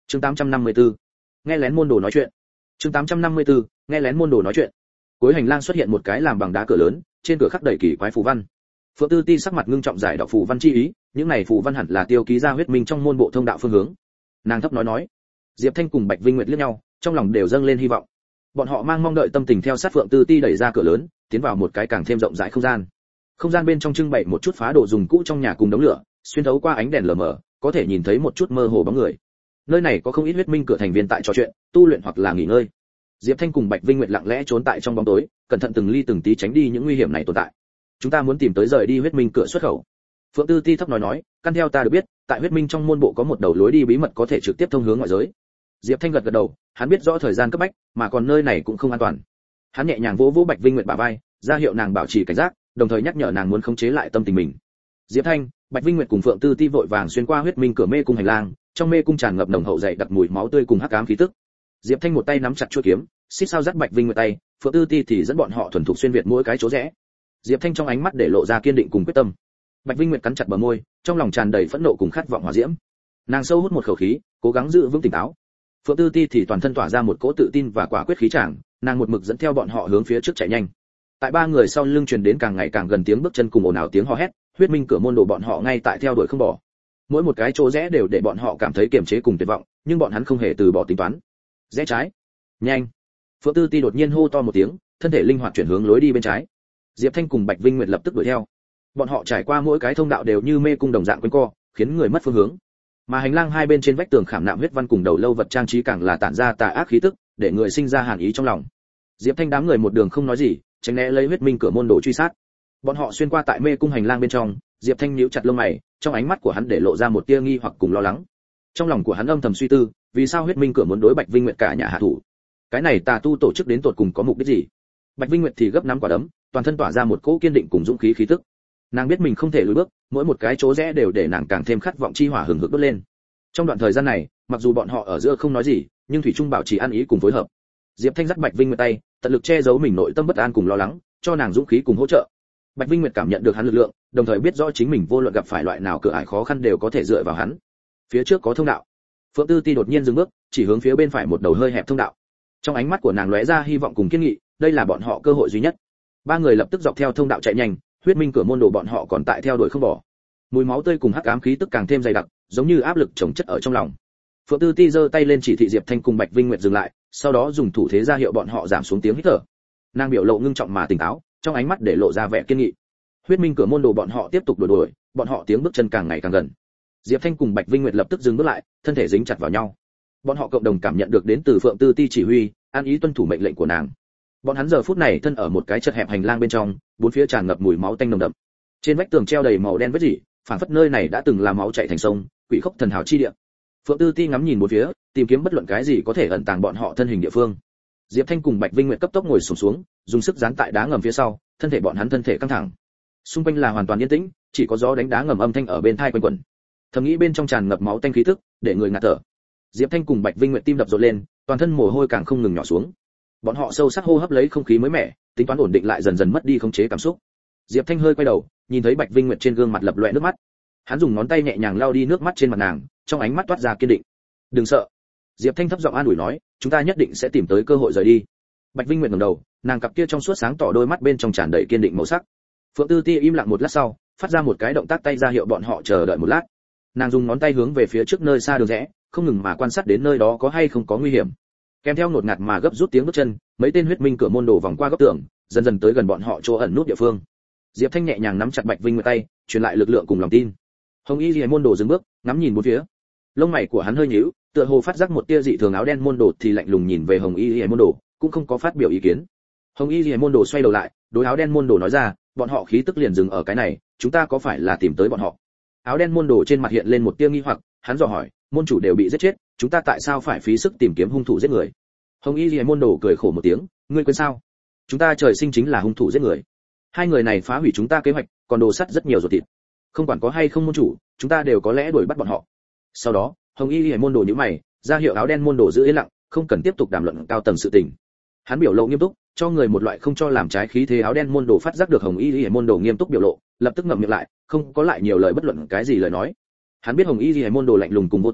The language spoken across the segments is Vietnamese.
Chương 854. Nghe lén môn đồ nói chuyện. Chương 854. Nghe lén môn đồ nói chuyện. Cuối hành lang xuất hiện một cái làm bằng đá cửa lớn, trên cửa khắc đầy kỳ quái phù văn. Phượng Tư Ti sắc mặt ngưng trọng giải đọc phù văn chi ý, những này phù văn hẳn là tiêu ký ra huyết minh trong môn bộ thông đạo phương hướng. Nàng thấp nói. Diệp Thanh cùng Bạch Vinh Nguyệt liếc nhau, trong lòng đều dâng lên hy vọng. Bọn họ mang mong đợi tâm tình theo sát Phượng Tư Ti đẩy ra cửa lớn, tiến vào một cái càng thêm rộng rãi không gian. Không gian bên trong trưng bày một chút phá đồ dùng cũ trong nhà cùng đống lửa, xuyên thấu qua ánh đèn lờ mờ, có thể nhìn thấy một chút mơ hồ bóng người. Nơi này có không ít huyết minh cửa thành viên tại trò chuyện, tu luyện hoặc là nghỉ ngơi. Diệp Thanh cùng Bạch Vinh Nguyệt lặng lẽ trốn tại trong bóng tối, cẩn thận từng ly từng tí tránh đi những nguy hiểm này tồn tại. Chúng ta muốn tìm tới rời đi huyết minh cửa xuất khẩu. Phượng Tư Ti thấp nói, căn theo ta được biết, tại huyết minh trong môn bộ có một đầu lối đi bí mật có thể trực tiếp thông hướng ngoại giới. Diệp Thanh gật đầu, hắn biết rõ thời gian cấp bách, mà còn nơi này cũng không an toàn. Hắn nhẹ nhàng vỗ vỗ Bạch Vinh Nguyệt bả vai, ra hiệu nàng bảo trì cảnh giác, đồng thời nhắc nhở nàng muốn khống chế lại tâm tình mình. Diệp Thanh, Bạch Vinh Nguyệt cùng Phượng Tư Ti vội vàng xuyên qua huyết minh cửa mê cung hành lang, trong mê cung tràn ngập nồng hậu dày đặc mùi máu tươi cùng hắc ám khí tức. Diệp Thanh một tay nắm chặt chuôi kiếm, xích sao dắt Bạch Vinh Nguyệt tay, Phượng Tư Ti thì dẫn bọn họ thuần thục xuyên việt mỗi cái chỗ rẽ. Diệp Thanh trong ánh mắt để lộ ra kiên định cùng quyết tâm. Bạch Vinh Nguyệt cắn chặt bờ môi, trong lòng tràn đầy phẫn nộ cùng khát vọng hỏa diễm. Nàng sâu hút một khẩu khí, cố gắng giữ vững tỉnh táo. Phượng Tư Ti thì toàn thân tỏa ra một cỗ tự tin và quả quyết khí tràng, nàng một mực dẫn theo bọn họ hướng phía trước chạy nhanh. Tại ba người sau lưng truyền đến càng ngày càng gần tiếng bước chân cùng ồn ào tiếng hò hét, huyết minh cửa môn đồ bọn họ ngay tại theo đuổi không bỏ. Mỗi một cái chỗ rẽ đều để bọn họ cảm thấy kiềm chế cùng tuyệt vọng, nhưng bọn hắn không hề từ bỏ tính toán. Rẽ trái, nhanh! Phượng Tư Ti đột nhiên hô to một tiếng, thân thể linh hoạt chuyển hướng lối đi bên trái. Diệp Thanh cùng Bạch Vinh Nguyệt lập tức đuổi theo. Bọn họ trải qua mỗi cái thông đạo đều như mê cung đồng dạng quanh co, khiến người mất phương hướng. Mà hành lang hai bên trên vách tường khảm nạm huyết văn cùng đầu lâu vật trang trí càng là tản ra tà ác khí tức, để người sinh ra hàn ý trong lòng. Diệp Thanh đám người một đường không nói gì, tránh né lấy huyết minh cửa môn đồ truy sát. Bọn họ xuyên qua tại mê cung hành lang bên trong, Diệp Thanh nhíu chặt lông mày, trong ánh mắt của hắn để lộ ra một tia nghi hoặc cùng lo lắng. Trong lòng của hắn âm thầm suy tư, vì sao huyết minh cửa muốn đối Bạch Vinh Nguyệt cả nhà hạ thủ? Cái này tà tu tổ chức đến tột cùng có mục đích gì? Bạch Vinh Nguyệt thì gấp nắm quả đấm, toàn thân tỏa ra một cỗ kiên định cùng dũng khí khí tức. Nàng biết mình không thể lùi bước, mỗi một cái chỗ rẽ đều để nàng càng thêm khát vọng chi hỏa hừng hực đốt lên. Trong đoạn thời gian này, mặc dù bọn họ ở giữa không nói gì, nhưng thủy chung bảo trì ăn ý cùng phối hợp. Diệp Thanh dắt Bạch Vinh Nguyệt tay, tận lực che giấu mình nội tâm bất an cùng lo lắng, cho nàng dũng khí cùng hỗ trợ. Bạch Vinh Nguyệt cảm nhận được hắn lực lượng, đồng thời biết rõ chính mình vô luận gặp phải loại nào cửa ải khó khăn đều có thể dựa vào hắn. Phía trước có thông đạo. Phượng Tư Ti đột nhiên dừng bước, chỉ hướng phía bên phải một đầu hơi hẹp thông đạo. Trong ánh mắt của nàng lóe ra hy vọng cùng kiên nghị, đây là bọn họ cơ hội duy nhất. Ba người lập tức dọc theo thông đạo chạy nhanh, huyết minh cửa môn đồ bọn họ còn tại theo đuổi không bỏ. Mùi máu tươi cùng hắc ám khí tức càng thêm dày đặc, giống như áp lực chồng chất ở trong lòng. Phượng Tư Ti giơ tay lên chỉ thị Diệp Thanh cùng Bạch Vinh Nguyệt dừng lại, sau đó dùng thủ thế ra hiệu bọn họ giảm xuống tiếng hít thở. Nàng biểu lộ ngưng trọng mà tỉnh táo, trong ánh mắt để lộ ra vẻ kiên nghị. Huyết minh cửa môn đồ bọn họ tiếp tục đuổi, bọn họ tiếng bước chân càng ngày càng gần. Diệp Thanh cùng Bạch Vinh Nguyệt lập tức dừng bước lại, thân thể dính chặt vào nhau. Bọn họ cộng đồng cảm nhận được đến từ Phượng Tư Ti chỉ huy, an ý tuân thủ mệnh lệnh của nàng. Bọn hắn giờ phút này thân ở một cái chật hẹp hành lang bên trong, bốn phía tràn ngập mùi máu tanh nồng đậm. Trên vách tường treo đầy màu đen vết rỉ, phảng phất nơi này đã từng là máu chảy thành sông, quỷ khốc thần hào chi địa. Phượng Tư Ti ngắm nhìn bốn phía, tìm kiếm bất luận cái gì có thể ẩn tàng bọn họ thân hình địa phương. Diệp Thanh cùng Bạch Vinh Nguyệt cấp tốc ngồi xổm xuống, dùng sức dán tại đá ngầm phía sau, thân thể bọn hắn thân thể căng thẳng. Xung quanh là hoàn toàn yên tĩnh, chỉ có gió đánh đá ngầm âm thanh ở bên tai quanh quẩn. Thầm nghĩ bên trong tràn ngập máu tanh khí tức, để người ngạt thở. Diệp Thanh cùng Bạch Vinh Nguyệt tim đập rộn lên, toàn thân mồ hôi càng không ngừng nhỏ xuống. Bọn họ sâu sắc hô hấp lấy không khí mới mẻ, tính toán ổn định lại dần dần mất đi khống chế cảm xúc. Diệp Thanh hơi quay đầu, nhìn thấy Bạch Vinh Nguyệt trên gương mặt lập loè nước mắt. Hắn dùng ngón tay nhẹ nhàng lau đi nước mắt trên mặt nàng, trong ánh mắt toát ra kiên định. "Đừng sợ." Diệp Thanh thấp giọng an ủi nói, "Chúng ta nhất định sẽ tìm tới cơ hội rời đi." Bạch Vinh Nguyệt ngẩng đầu, nàng cặp kia trong suốt sáng tỏ đôi mắt bên trong tràn đầy kiên định màu sắc. Phượng Tư Ti im lặng một lát sau, phát ra một cái động tác tay ra hiệu bọn họ chờ đợi một lát. Nàng dùng ngón tay hướng về phía trước nơi xa đường rẽ, không ngừng mà quan sát đến nơi đó có hay không có nguy hiểm. Kèm theo ngột ngạt mà gấp rút tiếng bước chân, mấy tên huyết minh cửa môn đồ vòng qua góc tường, dần dần tới gần bọn họ chỗ ẩn nút địa phương. Diệp Thanh nhẹ nhàng nắm chặt Bạch Vinh Nguyệt tay, truyền lại lực lượng cùng lòng tin. Hồng Y Liễu môn đồ dừng bước, ngắm nhìn bốn phía. Lông mày của hắn hơi nhíu, tựa hồ phát giác một tia dị thường, áo đen môn đồ thì lạnh lùng nhìn về Hồng Y Liễu môn đồ, cũng không có phát biểu ý kiến. Hồng Y Liễu môn đồ xoay đầu lại, đối áo đen môn đồ nói ra, bọn họ khí tức liền dừng ở cái này, chúng ta có phải là tìm tới bọn họ? Áo đen môn đồ trên mặt hiện lên một tia nghi hoặc, hắn dò hỏi, môn chủ đều bị giết chết, chúng ta tại sao phải phí sức tìm kiếm hung thủ giết người? Hồng Y Liễu môn đồ cười khổ một tiếng, ngươi quên sao? Chúng ta trời sinh chính là hung thủ giết người. Hai người này phá hủy chúng ta kế hoạch, còn đồ sắt rất nhiều ruột thịt. Không quản có hay không môn chủ, chúng ta đều có lẽ đuổi bắt bọn họ. Sau đó, Hồng Y Liễu môn đồ nhíu mày, ra hiệu áo đen môn đồ giữ yên lặng, không cần tiếp tục đàm luận cao tầng sự tình. Hắn biểu lộ nghiêm túc, cho người một loại không cho làm trái khí thế. Áo đen môn đồ phát giác được Hồng Y Liễu môn đồ nghiêm túc biểu lộ, lập tức ngậm miệng lại, không có lại nhiều lời bất luận cái gì lời nói. Hắn biết Hồng Y Liễu môn đồ lạnh lùng cùng vô tình,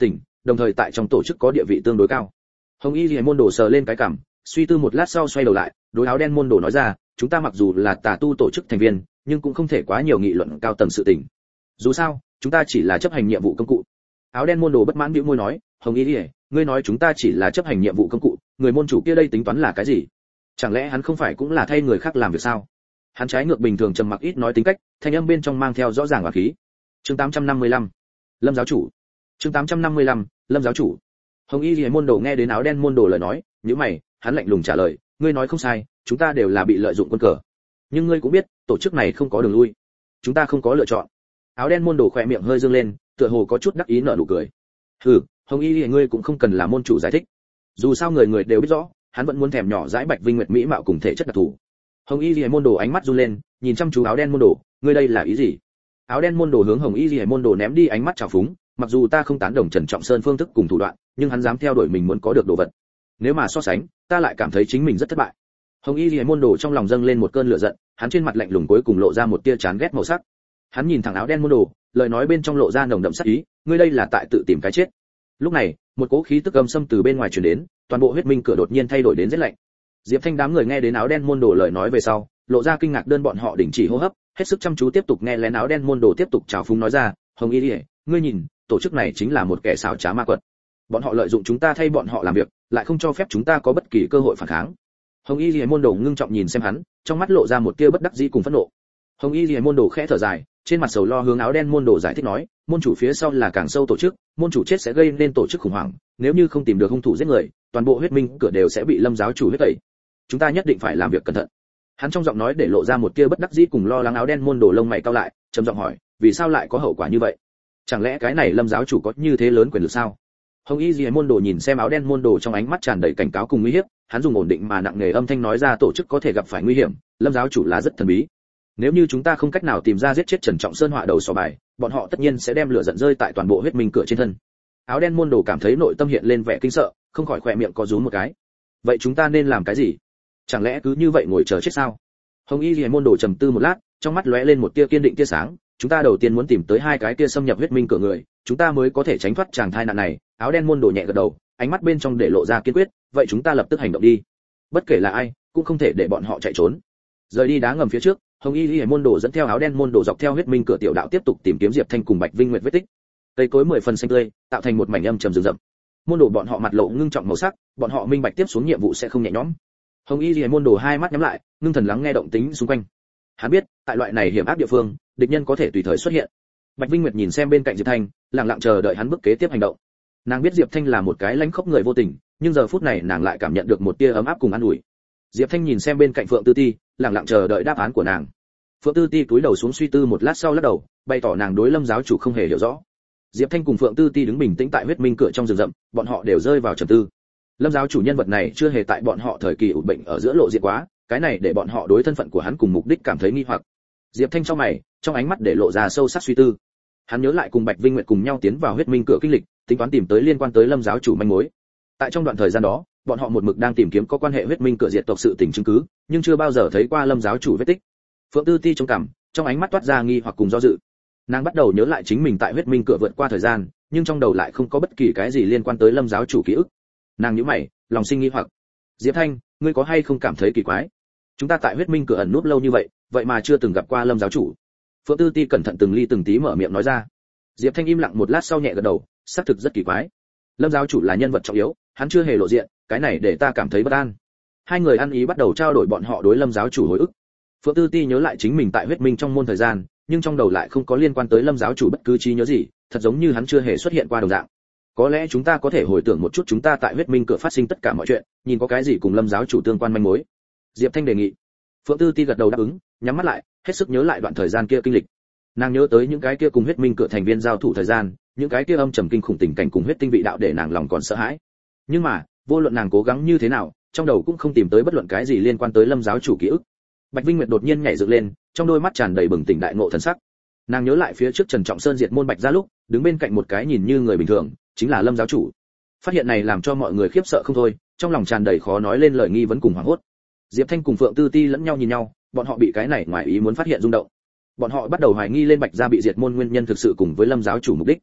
đồng thời tại trong tổ chức có địa vị tương đối cao. Hồng Y Liễu môn đồ sờ lên cái cằm, suy tư một lát sau xoay đầu lại, đối áo đen môn đồ nói ra, chúng ta mặc dù là tà tu tổ chức thành viên, nhưng cũng không thể quá nhiều nghị luận cao tầng sự tình. Dù sao, chúng ta chỉ là chấp hành nhiệm vụ công cụ. Áo đen môn đồ bất mãn bĩu môi nói, Hồng Y Liễu, ngươi nói chúng ta chỉ là chấp hành nhiệm vụ công cụ, người môn chủ kia đây tính toán là cái gì? Chẳng lẽ hắn không phải cũng là thay người khác làm việc sao? Hắn trái ngược bình thường trầm mặc ít nói tính cách, thanh âm bên trong mang theo rõ ràng hòa khí. Chương 855. Lâm giáo chủ. Chương 855. Lâm giáo chủ. Hồng Y Liễu môn đồ nghe đến áo đen môn đồ lời nói, nhíu mày, hắn lạnh lùng trả lời, ngươi nói không sai, chúng ta đều là bị lợi dụng quân cờ. Nhưng ngươi cũng biết, tổ chức này không có đường lui. Chúng ta không có lựa chọn. Áo đen môn đồ khỏe miệng hơi dương lên, tựa hồ có chút đắc ý nở nụ cười. Hừ, Hồng Y Liễu ngươi cũng không cần là môn chủ giải thích. Dù sao người người đều biết rõ, hắn vẫn muốn thèm nhỏ dãi Bạch Vinh Nguyệt mỹ mạo cùng thể chất đặc thù. Hồng Y Liễu môn đồ ánh mắt run lên, nhìn chăm chú áo đen môn đồ, ngươi đây là ý gì? Áo đen môn đồ hướng Hồng Y Liễu môn đồ ném đi ánh mắt trào phúng, mặc dù ta không tán đồng Trần Trọng Sơn phương thức cùng thủ đoạn, nhưng hắn dám theo đuổi mình muốn có được đồ vật. Nếu mà so sánh, ta lại cảm thấy chính mình rất thất bại. Hồng Y Liễu môn đồ trong lòng dâng lên một cơn lửa giận, hắn trên mặt lạnh lùng cuối cùng lộ ra một tia chán ghét màu sắc. Hắn nhìn thẳng áo đen môn đồ, lời nói bên trong lộ ra nồng đậm sát ý, ngươi đây là tại tự tìm cái chết. Lúc này, một cỗ khí tức âm xâm từ bên ngoài truyền đến, toàn bộ huyết minh cửa đột nhiên thay đổi đến rất lạnh. Diệp Thanh đám người nghe đến áo đen môn đồ lời nói về sau, lộ ra kinh ngạc, đơn bọn họ đình chỉ hô hấp, hết sức chăm chú tiếp tục nghe lén áo đen môn đồ tiếp tục chào phúng nói ra, Hồng Y Liễu, ngươi nhìn, tổ chức này chính là một kẻ xảo trá ma quật. Bọn họ lợi dụng chúng ta thay bọn họ làm việc, lại không cho phép chúng ta có bất kỳ cơ hội phản kháng. Hồng Y Liễu môn đồ ngưng trọng nhìn xem hắn, trong mắt lộ ra một tia bất đắc dĩ cùng phẫn nộ. Hồng Y Liễu môn đồ khẽ thở dài, trên mặt sầu lo hướng áo đen môn đồ giải thích nói, môn chủ phía sau là càng sâu tổ chức, môn chủ chết sẽ gây nên tổ chức khủng hoảng, nếu như không tìm được hung thủ giết người, toàn bộ huyết minh cửa đều sẽ bị Lâm giáo chủ huyết tẩy. Chúng ta nhất định phải làm việc cẩn thận. Hắn trong giọng nói để lộ ra một tia bất đắc dĩ cùng lo lắng. Áo đen môn đồ lông mày cau lại, trầm giọng hỏi, vì sao lại có hậu quả như vậy? Chẳng lẽ cái này Lâm giáo chủ có như thế lớn quyền lực sao? Hồng Y Liễu môn đồ nhìn xem áo đen môn đồ trong ánh mắt tràn đầy cảnh cáo cùng nguy hiểm, hắn dùng ổn định mà nặng nề âm thanh nói ra, tổ chức có thể gặp phải nguy hiểm, Lâm giáo chủ là rất thần bí. Nếu như chúng ta không cách nào tìm ra giết chết Trần Trọng Sơn họa đầu sò bài, bọn họ tất nhiên sẽ đem lửa giận rơi tại toàn bộ huyết minh cửa trên thân. Áo đen môn đồ cảm thấy nội tâm hiện lên vẻ kinh sợ, không khỏi khỏe miệng có rúm một cái. Vậy chúng ta nên làm cái gì? Chẳng lẽ cứ như vậy ngồi chờ chết sao? Hồng Y Liễu môn đồ trầm tư một lát, trong mắt lóe lên một tia kiên định tia sáng, chúng ta đầu tiên muốn tìm tới hai cái kia xâm nhập huyết minh cửa người, chúng ta mới có thể tránh thoát tràng thai nạn này. Áo đen môn đồ nhẹ gật đầu, ánh mắt bên trong để lộ ra kiên quyết, vậy chúng ta lập tức hành động đi. Bất kể là ai, cũng không thể để bọn họ chạy trốn. Rời đi đá ngầm phía trước, Hồng Y Liễu môn đồ dẫn theo áo đen môn đồ dọc theo huyết minh cửa tiểu đạo tiếp tục tìm kiếm Diệp Thanh cùng Bạch Vinh Nguyệt vết tích. Cây cối 10 phần xanh tươi, tạo thành một mảnh âm trầm rừng rậm. Môn đồ bọn họ mặt lộ ngưng trọng màu sắc, bọn họ minh bạch tiếp xuống nhiệm vụ sẽ không nhẹ nhõm. Hồng Y Liễu môn đồ hai mắt nhắm lại, ngưng thần lắng nghe động tĩnh xung quanh. Hắn biết, tại loại này hiểm ác địa phương, địch nhân có thể tùy thời xuất hiện. Bạch Vinh Nguyệt nhìn xem bên cạnh Diệp Thanh, lặng lặng chờ đợi hắn bước kế tiếp hành động. Nàng biết Diệp Thanh là một cái lãnh khốc người vô tình, nhưng giờ phút này nàng lại cảm nhận được một tia ấm áp cùng an ủi. Diệp Thanh nhìn xem bên cạnh Phượng Tư Ti, lặng lặng chờ đợi đáp án của nàng. Phượng Tư Ti cúi đầu xuống suy tư một lát sau lắc đầu, bày tỏ nàng đối Lâm giáo chủ không hề hiểu rõ. Diệp Thanh cùng Phượng Tư Ti đứng bình tĩnh tại huyết minh cửa trong rừng rậm, bọn họ đều rơi vào trầm tư. Lâm giáo chủ nhân vật này chưa hề tại bọn họ thời kỳ ủ bệnh ở giữa lộ diện quá, cái này để bọn họ đối thân phận của hắn cùng mục đích cảm thấy nghi hoặc. Diệp Thanh trong mày, trong ánh mắt để lộ ra sâu sắc suy tư. Hắn nhớ lại cùng Bạch Vinh Nguyệt cùng nhau tiến vào huyết minh cửa kinh lịch, tính toán tìm tới liên quan tới Lâm giáo chủ manh mối. Tại trong đoạn thời gian đó, bọn họ một mực đang tìm kiếm có quan hệ huyết minh cửa diệt tộc sự tình chứng cứ, nhưng chưa bao giờ thấy qua Lâm giáo chủ vết tích. Phượng Tư Ti trong cằm, trong ánh mắt toát ra nghi hoặc cùng do dự. Nàng bắt đầu nhớ lại chính mình tại huyết minh cửa vượt qua thời gian, nhưng trong đầu lại không có bất kỳ cái gì liên quan tới Lâm giáo chủ ký ức. Nàng nhíu mày, lòng sinh nghi hoặc. Diệp Thanh, ngươi có hay không cảm thấy kỳ quái? Chúng ta tại huyết minh cửa ẩn núp lâu như vậy, vậy mà chưa từng gặp qua Lâm giáo chủ. Phượng Tư Ti cẩn thận từng ly từng tí mở miệng nói ra. Diệp Thanh im lặng một lát sau nhẹ gật đầu, xác thực rất kỳ quái. Lâm giáo chủ là nhân vật trọng yếu, hắn chưa hề lộ diện, cái này để ta cảm thấy bất an. Hai người ăn ý bắt đầu trao đổi bọn họ đối Lâm giáo chủ hồi ức. Phượng Tư Ti nhớ lại chính mình tại huyết minh trong môn thời gian, nhưng trong đầu lại không có liên quan tới Lâm giáo chủ bất cứ trí nhớ gì, thật giống như hắn chưa hề xuất hiện qua đồng dạng. Có lẽ chúng ta có thể hồi tưởng một chút chúng ta tại huyết minh cửa phát sinh tất cả mọi chuyện, nhìn có cái gì cùng Lâm giáo chủ tương quan manh mối. Diệp Thanh đề nghị. Phượng Tư Ti gật đầu đáp ứng, nhắm mắt lại, hết sức nhớ lại đoạn thời gian kia kinh lịch. Nàng nhớ tới những cái kia cùng huyết minh cửa thành viên giao thủ thời gian, những cái kia âm trầm kinh khủng tình cảnh cùng huyết tinh vị đạo để nàng lòng còn sợ hãi. Nhưng mà, vô luận nàng cố gắng như thế nào, trong đầu cũng không tìm tới bất luận cái gì liên quan tới Lâm giáo chủ ký ức. Bạch Vinh Nguyệt đột nhiên nhảy dựng lên, trong đôi mắt tràn đầy bừng tỉnh đại ngộ thần sắc. Nàng nhớ lại phía trước Trần Trọng Sơn diệt môn Bạch gia lúc, đứng bên cạnh một cái nhìn như người bình thường, chính là Lâm giáo chủ. Phát hiện này làm cho mọi người khiếp sợ không thôi, trong lòng tràn đầy khó nói lên lời nghi vấn cùng hoảng hốt. Diệp Thanh cùng Phượng Tư Ti lẫn nhau nhìn nhau, bọn họ bị cái này ngoài ý muốn phát hiện rung động. Bọn họ bắt đầu hoài nghi lên Bạch gia bị diệt môn nguyên nhân thực sự cùng với Lâm giáo chủ mục đích.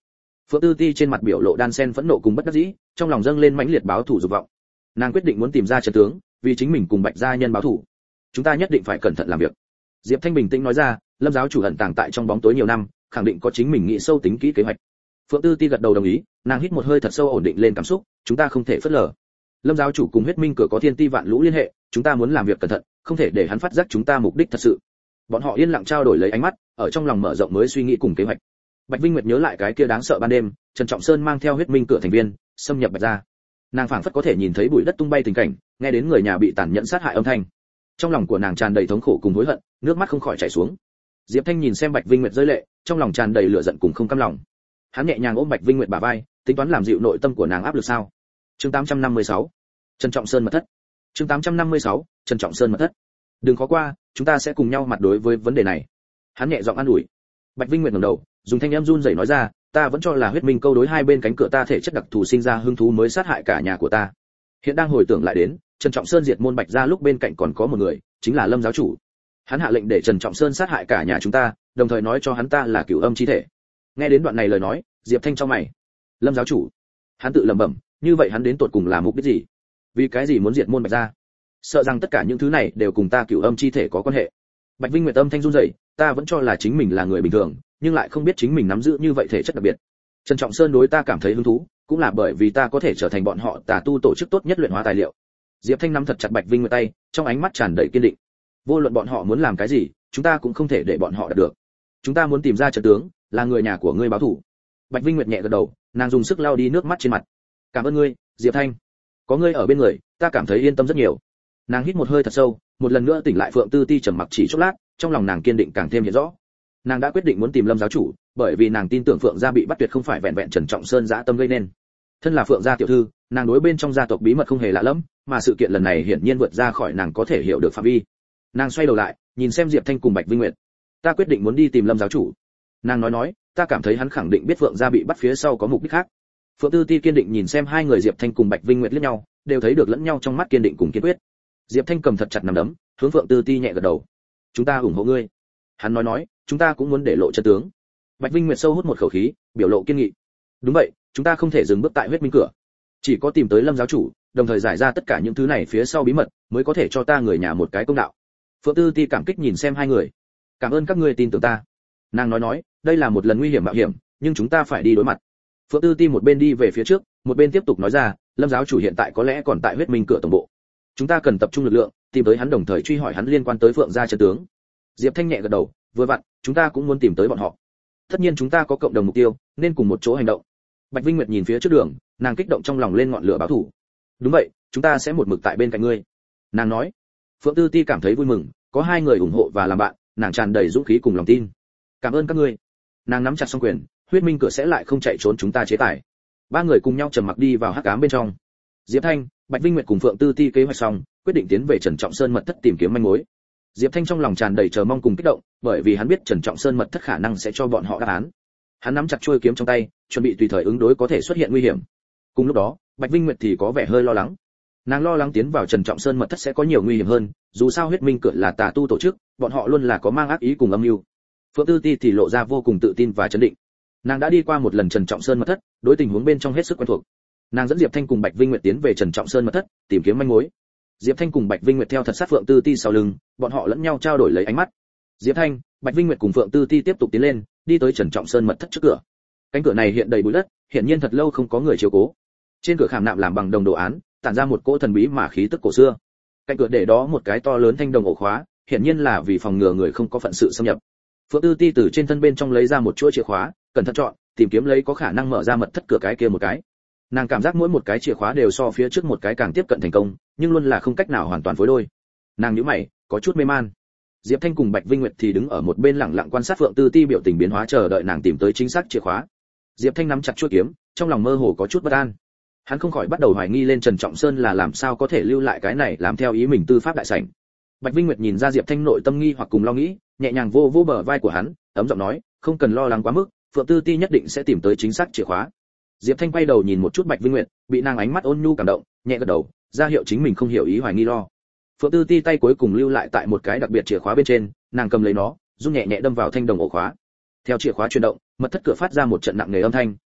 Phượng Tư Ti trên mặt biểu lộ đan xen phẫn nộ cùng bất đắc dĩ, trong lòng dâng lên mãnh liệt báo thù dục vọng. Nàng quyết định muốn tìm ra chân tướng, vì chính mình cùng Bạch gia nhân báo thù. Chúng ta nhất định phải cẩn thận làm việc. Diệp Thanh bình tĩnh nói ra, Lâm giáo chủ ẩn tàng tại trong bóng tối nhiều năm, khẳng định có chính mình nghĩ sâu tính kỹ kế hoạch. Phượng Tư Ti gật đầu đồng ý, nàng hít một hơi thật sâu ổn định lên cảm xúc, chúng ta không thể phớt lờ. Lâm giáo chủ cùng huyết minh cửa có thiên ti vạn lũ liên hệ, chúng ta muốn làm việc cẩn thận, không thể để hắn phát giác chúng ta mục đích thật sự. Bọn họ yên lặng trao đổi lấy ánh mắt, ở trong lòng mở rộng mới suy nghĩ cùng kế hoạch. Bạch Vinh Nguyệt nhớ lại cái kia đáng sợ ban đêm, Trần Trọng Sơn mang theo huyết minh cửa thành viên xâm nhập Bạch gia. Nàng phảng phất có thể nhìn thấy bụi đất tung bay tình cảnh, nghe đến người nhà bị tàn nhẫn sát hại âm thanh. Trong lòng của nàng tràn đầy thống khổ cùng hối hận, nước mắt không khỏi chảy xuống. Diệp Thanh nhìn xem Bạch Vinh Nguyệt rơi lệ, trong lòng tràn đầy lửa giận cùng không cam lòng. Hắn nhẹ nhàng ôm Bạch Vinh Nguyệt bả vai, tính toán làm dịu nội tâm của nàng áp lực sao. Chương 856. Trần Trọng Sơn mật thất. Chương 856. Trần Trọng Sơn mật thất. Đừng khó qua, chúng ta sẽ cùng nhau mặt đối với vấn đề này. Hắn nhẹ giọng an ủi. Bạch Vinh Nguyệt ngẩng đầu, dùng thanh âm run rẩy nói ra, ta vẫn cho là huyết minh câu đối hai bên cánh cửa ta thể chất đặc thù sinh ra hứng thú mới sát hại cả nhà của ta. Hiện đang hồi tưởng lại đến, Trần Trọng Sơn diệt môn Bạch gia lúc bên cạnh còn có một người, chính là Lâm giáo chủ. Hắn hạ lệnh để Trần Trọng Sơn sát hại cả nhà chúng ta, đồng thời nói cho hắn ta là cửu âm chi thể. Nghe đến đoạn này lời nói, Diệp Thanh trong mày. Lâm giáo chủ? Hắn tự lẩm bẩm, như vậy hắn đến tột cùng là mục đích gì? Vì cái gì muốn diệt môn Bạch gia? Sợ rằng tất cả những thứ này đều cùng ta cửu âm chi thể có quan hệ. Bạch Vinh Nguyệt âm thanh run rẩy, ta vẫn cho là chính mình là người bình thường, nhưng lại không biết chính mình nắm giữ như vậy thể chất đặc biệt. Trần Trọng Sơn đối ta cảm thấy hứng thú, cũng là bởi vì ta có thể trở thành bọn họ tà tu tổ chức tốt nhất luyện hóa tài liệu. Diệp Thanh nắm thật chặt Bạch Vinh Nguyệt tay, trong ánh mắt tràn đầy kiên định. Vô luận bọn họ muốn làm cái gì, chúng ta cũng không thể để bọn họ đạt được. Chúng ta muốn tìm ra trận tướng, là người nhà của ngươi báo thù. Bạch Vinh Nguyệt nhẹ gật đầu, nàng dùng sức lau đi nước mắt trên mặt. Cảm ơn ngươi, Diệp Thanh. Có ngươi ở bên người, ta cảm thấy yên tâm rất nhiều. Nàng hít một hơi thật sâu, một lần nữa tỉnh lại. Phượng Tư Ti trầm mặc chỉ chốc lát, trong lòng nàng kiên định càng thêm hiện rõ. Nàng đã quyết định muốn tìm Lâm giáo chủ, bởi vì nàng tin tưởng Phượng gia bị bắt tuyệt không phải vẹn vẹn Trần Trọng Sơn dã tâm gây nên. Thân là Phượng gia tiểu thư, nàng đối bên trong gia tộc bí mật không hề lạ lẫm, mà sự kiện lần này hiển nhiên vượt ra khỏi nàng có thể hiểu được phạm vi. Nàng xoay đầu lại, nhìn xem Diệp Thanh cùng Bạch Vinh Nguyệt. Ta quyết định muốn đi tìm Lâm giáo chủ. Nàng nói, ta cảm thấy hắn khẳng định biết Phượng gia bị bắt phía sau có mục đích khác. Phượng Tư Ti kiên định nhìn xem hai người Diệp Thanh cùng Bạch Vinh Nguyệt liếc nhau, đều thấy được lẫn nhau trong mắt kiên định cùng kiên quyết. Diệp Thanh cầm thật chặt nắm đấm, hướng Phượng Tư Ti nhẹ gật đầu. Chúng ta ủng hộ ngươi. Hắn nói, chúng ta cũng muốn để lộ chân tướng. Bạch Vinh Nguyệt sâu hút một khẩu khí, biểu lộ kiên nghị. Đúng vậy, chúng ta không thể dừng bước tại huyết minh cửa. Chỉ có tìm tới Lâm giáo chủ, đồng thời giải ra tất cả những thứ này phía sau bí mật, mới có thể cho ta người nhà một cái công đạo. Phượng Tư Ti cảm kích nhìn xem hai người. Cảm ơn các ngươi tin tưởng ta. Nàng nói, đây là một lần nguy hiểm mạo hiểm, nhưng chúng ta phải đi đối mặt. Phượng Tư Ti một bên đi về phía trước, một bên tiếp tục nói ra, Lâm giáo chủ hiện tại có lẽ còn tại huyết minh cửa tổng bộ. Chúng ta cần tập trung lực lượng, tìm tới hắn đồng thời truy hỏi hắn liên quan tới Phượng gia chân tướng. Diệp Thanh nhẹ gật đầu, vừa vặn, chúng ta cũng muốn tìm tới bọn họ. Tất nhiên chúng ta có cộng đồng mục tiêu, nên cùng một chỗ hành động. Bạch Vinh Nguyệt nhìn phía trước đường, nàng kích động trong lòng lên ngọn lửa báo thù. Đúng vậy, chúng ta sẽ một mực tại bên cạnh ngươi. Nàng nói. Phượng Tư Ti cảm thấy vui mừng, có hai người ủng hộ và làm bạn, nàng tràn đầy dũng khí cùng lòng tin. Cảm ơn các ngươi. Nàng nắm chặt song quyền, huyết minh cửa sẽ lại không chạy trốn chúng ta chế tài. Ba người cùng nhau trầm mặc đi vào hắc ám bên trong. Diệp Thanh, Bạch Vinh Nguyệt cùng Phượng Tư Ti kế hoạch xong, quyết định tiến về Trần Trọng Sơn mật thất tìm kiếm manh mối. Diệp Thanh trong lòng tràn đầy chờ mong cùng kích động, bởi vì hắn biết Trần Trọng Sơn mật thất khả năng sẽ cho bọn họ đáp án. Hắn nắm chặt chuôi kiếm trong tay, chuẩn bị tùy thời ứng đối có thể xuất hiện nguy hiểm. Cùng lúc đó, Bạch Vinh Nguyệt thì có vẻ hơi lo lắng. Nàng lo lắng tiến vào Trần Trọng Sơn mật thất sẽ có nhiều nguy hiểm hơn, dù sao huyết minh cửa là tà tu tổ chức, bọn họ luôn là có mang ác ý cùng âm mưu. Phượng Tư Ti thì lộ ra vô cùng tự tin và chấn định. Nàng đã đi qua một lần Trần Trọng Sơn mật thất, đối tình huống bên trong hết sức quen thuộc. Nàng dẫn Diệp Thanh cùng Bạch Vinh Nguyệt tiến về Trần Trọng Sơn mật thất, tìm kiếm manh mối. Diệp Thanh cùng Bạch Vinh Nguyệt theo thật sát Phượng Tư Ti sau lưng, bọn họ lẫn nhau trao đổi lấy ánh mắt. Diệp Thanh, Bạch Vinh Nguyệt cùng Phượng Tư Ti tiếp tục tiến lên, đi tới Trần Trọng Sơn mật thất trước cửa. Cánh cửa này hiện đầy bụi đất, hiển nhiên thật lâu không có người chiếu cố. Trên cửa khảm nạm làm bằng đồng đồ án, tản ra một cỗ thần bí mà khí tức cổ xưa. Cạnh cửa để đó một cái to lớn thanh đồng ổ khóa, hiển nhiên là vì phòng ngừa người không có phận sự xâm nhập. Phượng Tư Ti từ trên thân bên trong lấy ra một chuỗi chìa khóa, cẩn thận chọn, tìm kiếm lấy có khả năng mở ra mật thất cửa cái kia một cái. Nàng cảm giác mỗi một cái chìa khóa đều so phía trước một cái càng tiếp cận thành công, nhưng luôn là không cách nào hoàn toàn phối đôi. Nàng nhíu mày, có chút mê man. Diệp Thanh cùng Bạch Vinh Nguyệt thì đứng ở một bên lặng lặng quan sát Phượng Tư Ti biểu tình biến hóa, chờ đợi nàng tìm tới chính xác chìa khóa. Diệp Thanh nắm chặt chuôi kiếm, trong lòng mơ hồ có chút bất an. Hắn không khỏi bắt đầu hoài nghi lên Trần Trọng Sơn là làm sao có thể lưu lại cái này làm theo ý mình tư pháp đại sảnh. Bạch Vinh Nguyệt nhìn ra Diệp Thanh nội tâm nghi hoặc cùng lo nghĩ, nhẹ nhàng vô vô bờ vai của hắn, ấm giọng nói, không cần lo lắng quá mức, Phượng Tư Ti nhất định sẽ tìm tới chính xác chìa khóa. Diệp Thanh quay đầu nhìn một chút Bạch Vinh Nguyệt, bị nàng ánh mắt ôn nhu cảm động, nhẹ gật đầu, ra hiệu chính mình không hiểu ý hoài nghi lo. Phượng Tư Ti tay cuối cùng lưu lại tại một cái đặc biệt chìa khóa bên trên, nàng cầm lấy nó, rung nhẹ nhẹ đâm vào thanh đồng ổ khóa. Theo chìa khóa chuyển động, mật thất cửa phát ra một trận nặng nề âm thanh,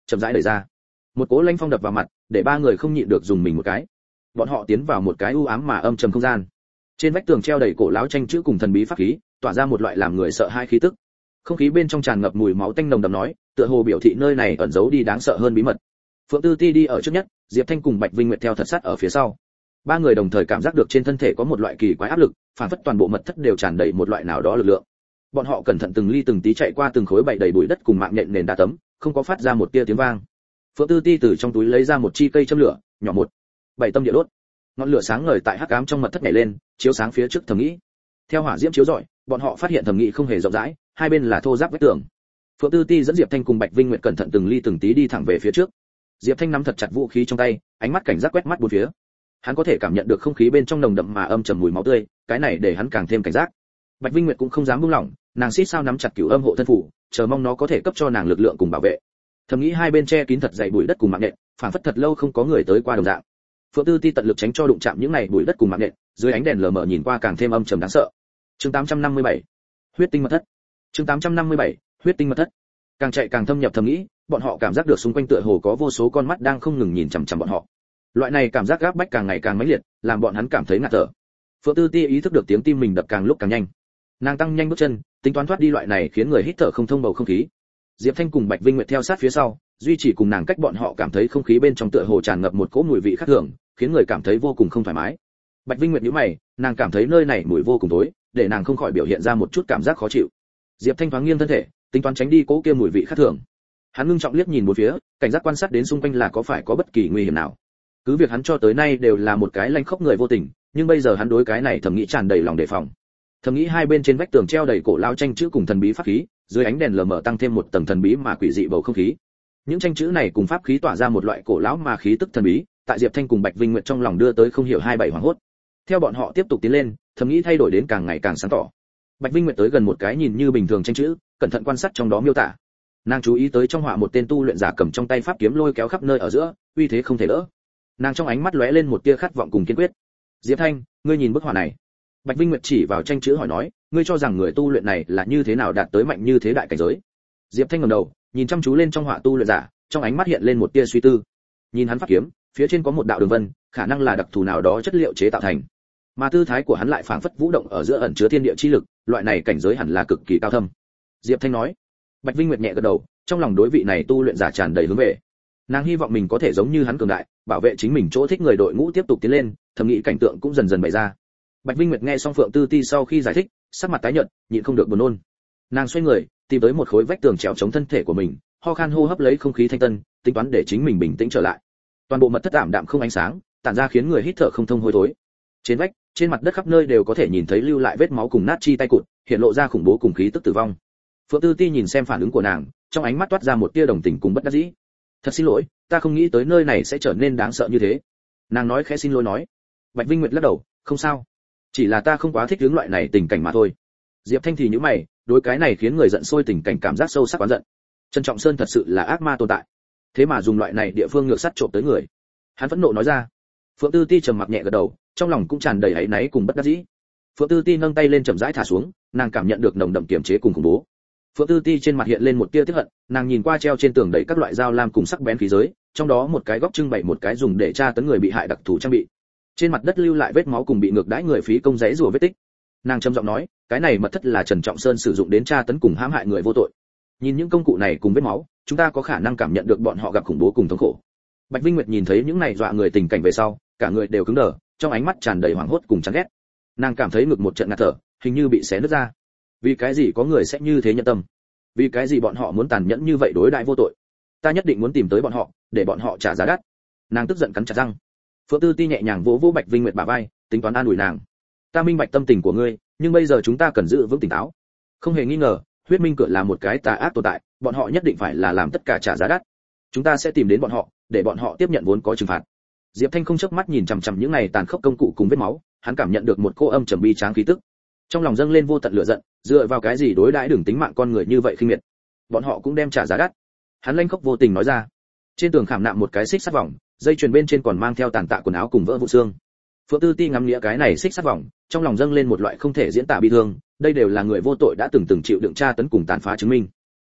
chậm rãi đẩy ra. Một cỗ lanh phong đập vào mặt, để ba người không nhịn được dùng mình một cái. Bọn họ tiến vào một cái u ám mà âm trầm không gian. Trên vách tường treo đầy cổ lão tranh chữ cùng thần bí pháp khí, tỏa ra một loại làm người sợ hãi khí tức. Không khí bên trong tràn ngập mùi máu tanh nồng đậm nói, tựa hồ biểu thị nơi này ẩn giấu đi đáng sợ hơn bí mật. Phượng Tư Ti đi ở trước nhất, Diệp Thanh cùng Bạch Vinh Nguyệt theo thật sát ở phía sau. Ba người đồng thời cảm giác được trên thân thể có một loại kỳ quái áp lực, phản phất toàn bộ mật thất đều tràn đầy một loại nào đó lực lượng. Bọn họ cẩn thận từng ly từng tí chạy qua từng khối bậy đầy bụi đất cùng mạng nhện nền đá tấm, không có phát ra một tia tiếng vang. Phượng Tư Ti từ trong túi lấy ra một chi cây châm lửa, nhỏ một, bảy tâm địa đốt. Ngọn lửa sáng ngời tại hắc ám trong mật thất nhảy lên, chiếu sáng phía trước thẩm nghĩ. Theo hỏa diễm chiếu rọi, bọn họ phát hiện thẩm nghĩ không hề rộng rãi, hai bên là thô ráp vách tường. Phượng Tư Ti dẫn Diệp Thanh cùng Bạch Vinh Nguyệt cẩn thận từng ly từng tí đi thẳng về phía trước. Diệp Thanh nắm thật chặt vũ khí trong tay, ánh mắt cảnh giác quét mắt bốn phía. Hắn có thể cảm nhận được không khí bên trong nồng đậm mà âm trầm mùi máu tươi, cái này để hắn càng thêm cảnh giác. Bạch Vinh Nguyệt cũng không dám buông lỏng, nàng xít sao nắm chặt cửu âm hộ thân phủ, chờ mong nó có thể cấp cho nàng lực lượng cùng bảo vệ. Thầm nghĩ hai bên che kín thật dày bụi đất cùng mạng nhện, phảng phất thật lâu không có người tới qua đồng dạng. Phượng Tư Ti tận lực tránh cho đụng chạm những này bụi đất cùng mạng nhện, dưới ánh đèn lờ mờ nhìn qua càng thêm âm trầm đáng sợ. Chương 857, huyết tinh mật thất. Chương 857, huyết tinh mật thất. Càng chạy càng thâm nhập thầm nghĩ, bọn họ cảm giác được xung quanh tựa hồ có vô số con mắt đang không ngừng nhìn chằm chằm bọn họ. Loại này cảm giác gáp bách càng ngày càng mãnh liệt, làm bọn hắn cảm thấy ngạt thở. Phượng Tư Ti ý thức được tiếng tim mình đập càng lúc càng nhanh. Nàng tăng nhanh bước chân, tính toán thoát đi loại này khiến người hít thở không thông bầu không khí. Diệp Thanh cùng Bạch Vinh Nguyệt theo sát phía sau, duy trì cùng nàng cách bọn họ cảm thấy không khí bên trong tựa hồ tràn ngập một cỗ mùi vị khác thường, khiến người cảm thấy vô cùng không thoải mái. Bạch Vinh Nguyệt nhíu mày, nàng cảm thấy nơi này mùi vô cùng tối, để nàng không khỏi biểu hiện ra một chút cảm giác khó chịu. Diệp Thanh thoáng nghiêng thân thể, tính toán tránh đi cỗ kia mùi vị khác thường. Hắn ngưng trọng liếc nhìn bốn phía, cảnh giác quan sát đến xung quanh là có phải có bất kỳ nguy hiểm nào. Cứ việc hắn cho tới nay đều là một cái lanh khốc người vô tình, nhưng bây giờ hắn đối cái này thầm nghĩ tràn đầy lòng đề phòng. Thầm nghĩ hai bên trên vách tường treo đầy cổ lao tranh chữ cùng thần bí pháp khí, dưới ánh đèn lờ mờ tăng thêm một tầng thần bí mà quỷ dị bầu không khí. Những tranh chữ này cùng pháp khí tỏa ra một loại cổ lão mà khí tức thần bí, tại Diệp Thanh cùng Bạch Vinh Nguyệt trong lòng đưa tới không hiểu hai bảy hoảng hốt. Theo bọn họ tiếp tục tiến lên, thầm nghĩ thay đổi đến càng ngày càng sáng tỏ. Bạch Vinh Nguyệt tới gần một cái nhìn như bình thường tranh chữ, cẩn thận quan sát trong đó miêu tả. Nàng chú ý tới trong họa một tên tu luyện giả cầm trong tay pháp kiếm lôi kéo khắp nơi ở giữa, uy thế không thể đỡ. Nàng trong ánh mắt lóe lên một tia khát vọng cùng kiên quyết. Diệp Thanh, ngươi nhìn bức họa này. Bạch Vinh Nguyệt chỉ vào tranh chữ hỏi nói, ngươi cho rằng người tu luyện này là như thế nào đạt tới mạnh như thế đại cảnh giới? Diệp Thanh ngẩng đầu, nhìn chăm chú lên trong họa tu luyện giả, trong ánh mắt hiện lên một tia suy tư. Nhìn hắn pháp kiếm, phía trên có một đạo đường vân, khả năng là đặc thù nào đó chất liệu chế tạo thành. Mà tư thái của hắn lại phảng phất vũ động ở giữa ẩn chứa thiên địa chi lực, loại này cảnh giới hẳn là cực kỳ cao thâm. Diệp Thanh nói. Bạch Vinh Nguyệt nhẹ gật đầu, trong lòng đối vị này tu luyện giả tràn đầy hướng về. Nàng hy vọng mình có thể giống như hắn cường đại, bảo vệ chính mình chỗ thích người đội ngũ tiếp tục tiến lên, thầm nghĩ cảnh tượng cũng dần dần bày ra. Bạch Vinh Nguyệt nghe xong Phượng Tư Ti sau khi giải thích, sắc mặt tái nhợt, nhịn không được buồn nôn. Nàng xoay người, tìm tới một khối vách tường trèo chống thân thể của mình, ho khan hô hấp lấy không khí thanh tân, tính toán để chính mình bình tĩnh trở lại. Toàn bộ mật thất ảm đạm không ánh sáng, tản ra khiến người hít thở không thông hôi thối. Trên vách, trên mặt đất khắp nơi đều có thể nhìn thấy lưu lại vết máu cùng nát chi tay cụt, hiện lộ ra khủng bố cùng khí tức tử vong. Phượng Tư Ti nhìn xem phản ứng của nàng, trong ánh mắt toát ra một tia đồng tình cùng bất đắc dĩ. Thật xin lỗi, ta không nghĩ tới nơi này sẽ trở nên đáng sợ như thế. Nàng nói khẽ xin lỗi nói. Bạch Vinh Nguyệt lắc đầu, không sao, chỉ là ta không quá thích hướng loại này tình cảnh mà thôi. Diệp Thanh thì nhíu mày, đối cái này khiến người giận sôi tình cảnh cảm giác sâu sắc oán giận. Trần Trọng Sơn thật sự là ác ma tồn tại, thế mà dùng loại này địa phương ngược sắt trộm tới người. Hắn phẫn nộ nói ra. Phượng Tư Ti trầm mặc nhẹ gật đầu, trong lòng cũng tràn đầy áy náy cùng bất đắc dĩ. Phượng Tư Ti nâng tay lên chậm rãi thả xuống, nàng cảm nhận được nồng đậm kiềm chế cùng khủng bố. Phượng Tư Ti trên mặt hiện lên một tia tiếc hận, nàng nhìn qua treo trên tường đầy các loại dao lam cùng sắc bén khí giới, trong đó một cái góc trưng bày một cái dùng để tra tấn người bị hại đặc thù trang bị. Trên mặt đất lưu lại vết máu cùng bị ngược đãi người phí công giấy rùa vết tích. Nàng trầm giọng nói, cái này mật thất là Trần Trọng Sơn sử dụng đến tra tấn cùng hãm hại người vô tội. Nhìn những công cụ này cùng vết máu, chúng ta có khả năng cảm nhận được bọn họ gặp khủng bố cùng thống khổ. Bạch Vinh Nguyệt nhìn thấy những này dọa người tình cảnh về sau, cả người đều cứng đờ, trong ánh mắt tràn đầy hoảng hốt cùng chán ghét. Nàng cảm thấy ngực một trận ngạt thở, hình như bị xé nứt ra. Vì cái gì có người sẽ như thế nhân tâm? Vì cái gì bọn họ muốn tàn nhẫn như vậy đối đãi vô tội? Ta nhất định muốn tìm tới bọn họ, để bọn họ trả giá đắt. Nàng tức giận cắn chặt răng. Phượng Tư Ti nhẹ nhàng vỗ vỗ Bạch Vinh Nguyệt bả vai, tính toán an ủi nàng. Ta minh bạch tâm tình của ngươi, nhưng bây giờ chúng ta cần giữ vững tỉnh táo. Không hề nghi ngờ, huyết minh cửa là một cái tà ác tồn tại, bọn họ nhất định phải là làm tất cả trả giá đắt. Chúng ta sẽ tìm đến bọn họ, để bọn họ tiếp nhận vốn có trừng phạt. Diệp Thanh không chớp mắt nhìn chằm chằm những này tàn khốc công cụ cùng vết máu, hắn cảm nhận được một cô âm trầm bi tráng khí tức. Trong lòng dâng lên vô tận lửa giận, dựa vào cái gì đối đãi đường tính mạng con người như vậy khinh miệt? Bọn họ cũng đem trả giá đắt. Hắn lanh khốc vô tình nói ra. Trên tường khảm nạm một cái xích sắt vòng, dây chuyền bên trên còn mang theo tàn tạ quần áo cùng vỡ vụn xương. Phượng Tư Ti ngắm nghĩa cái này xích sắt vòng, trong lòng dâng lên một loại không thể diễn tả bi thương, đây đều là người vô tội đã từng chịu đựng tra tấn cùng tàn phá chứng minh.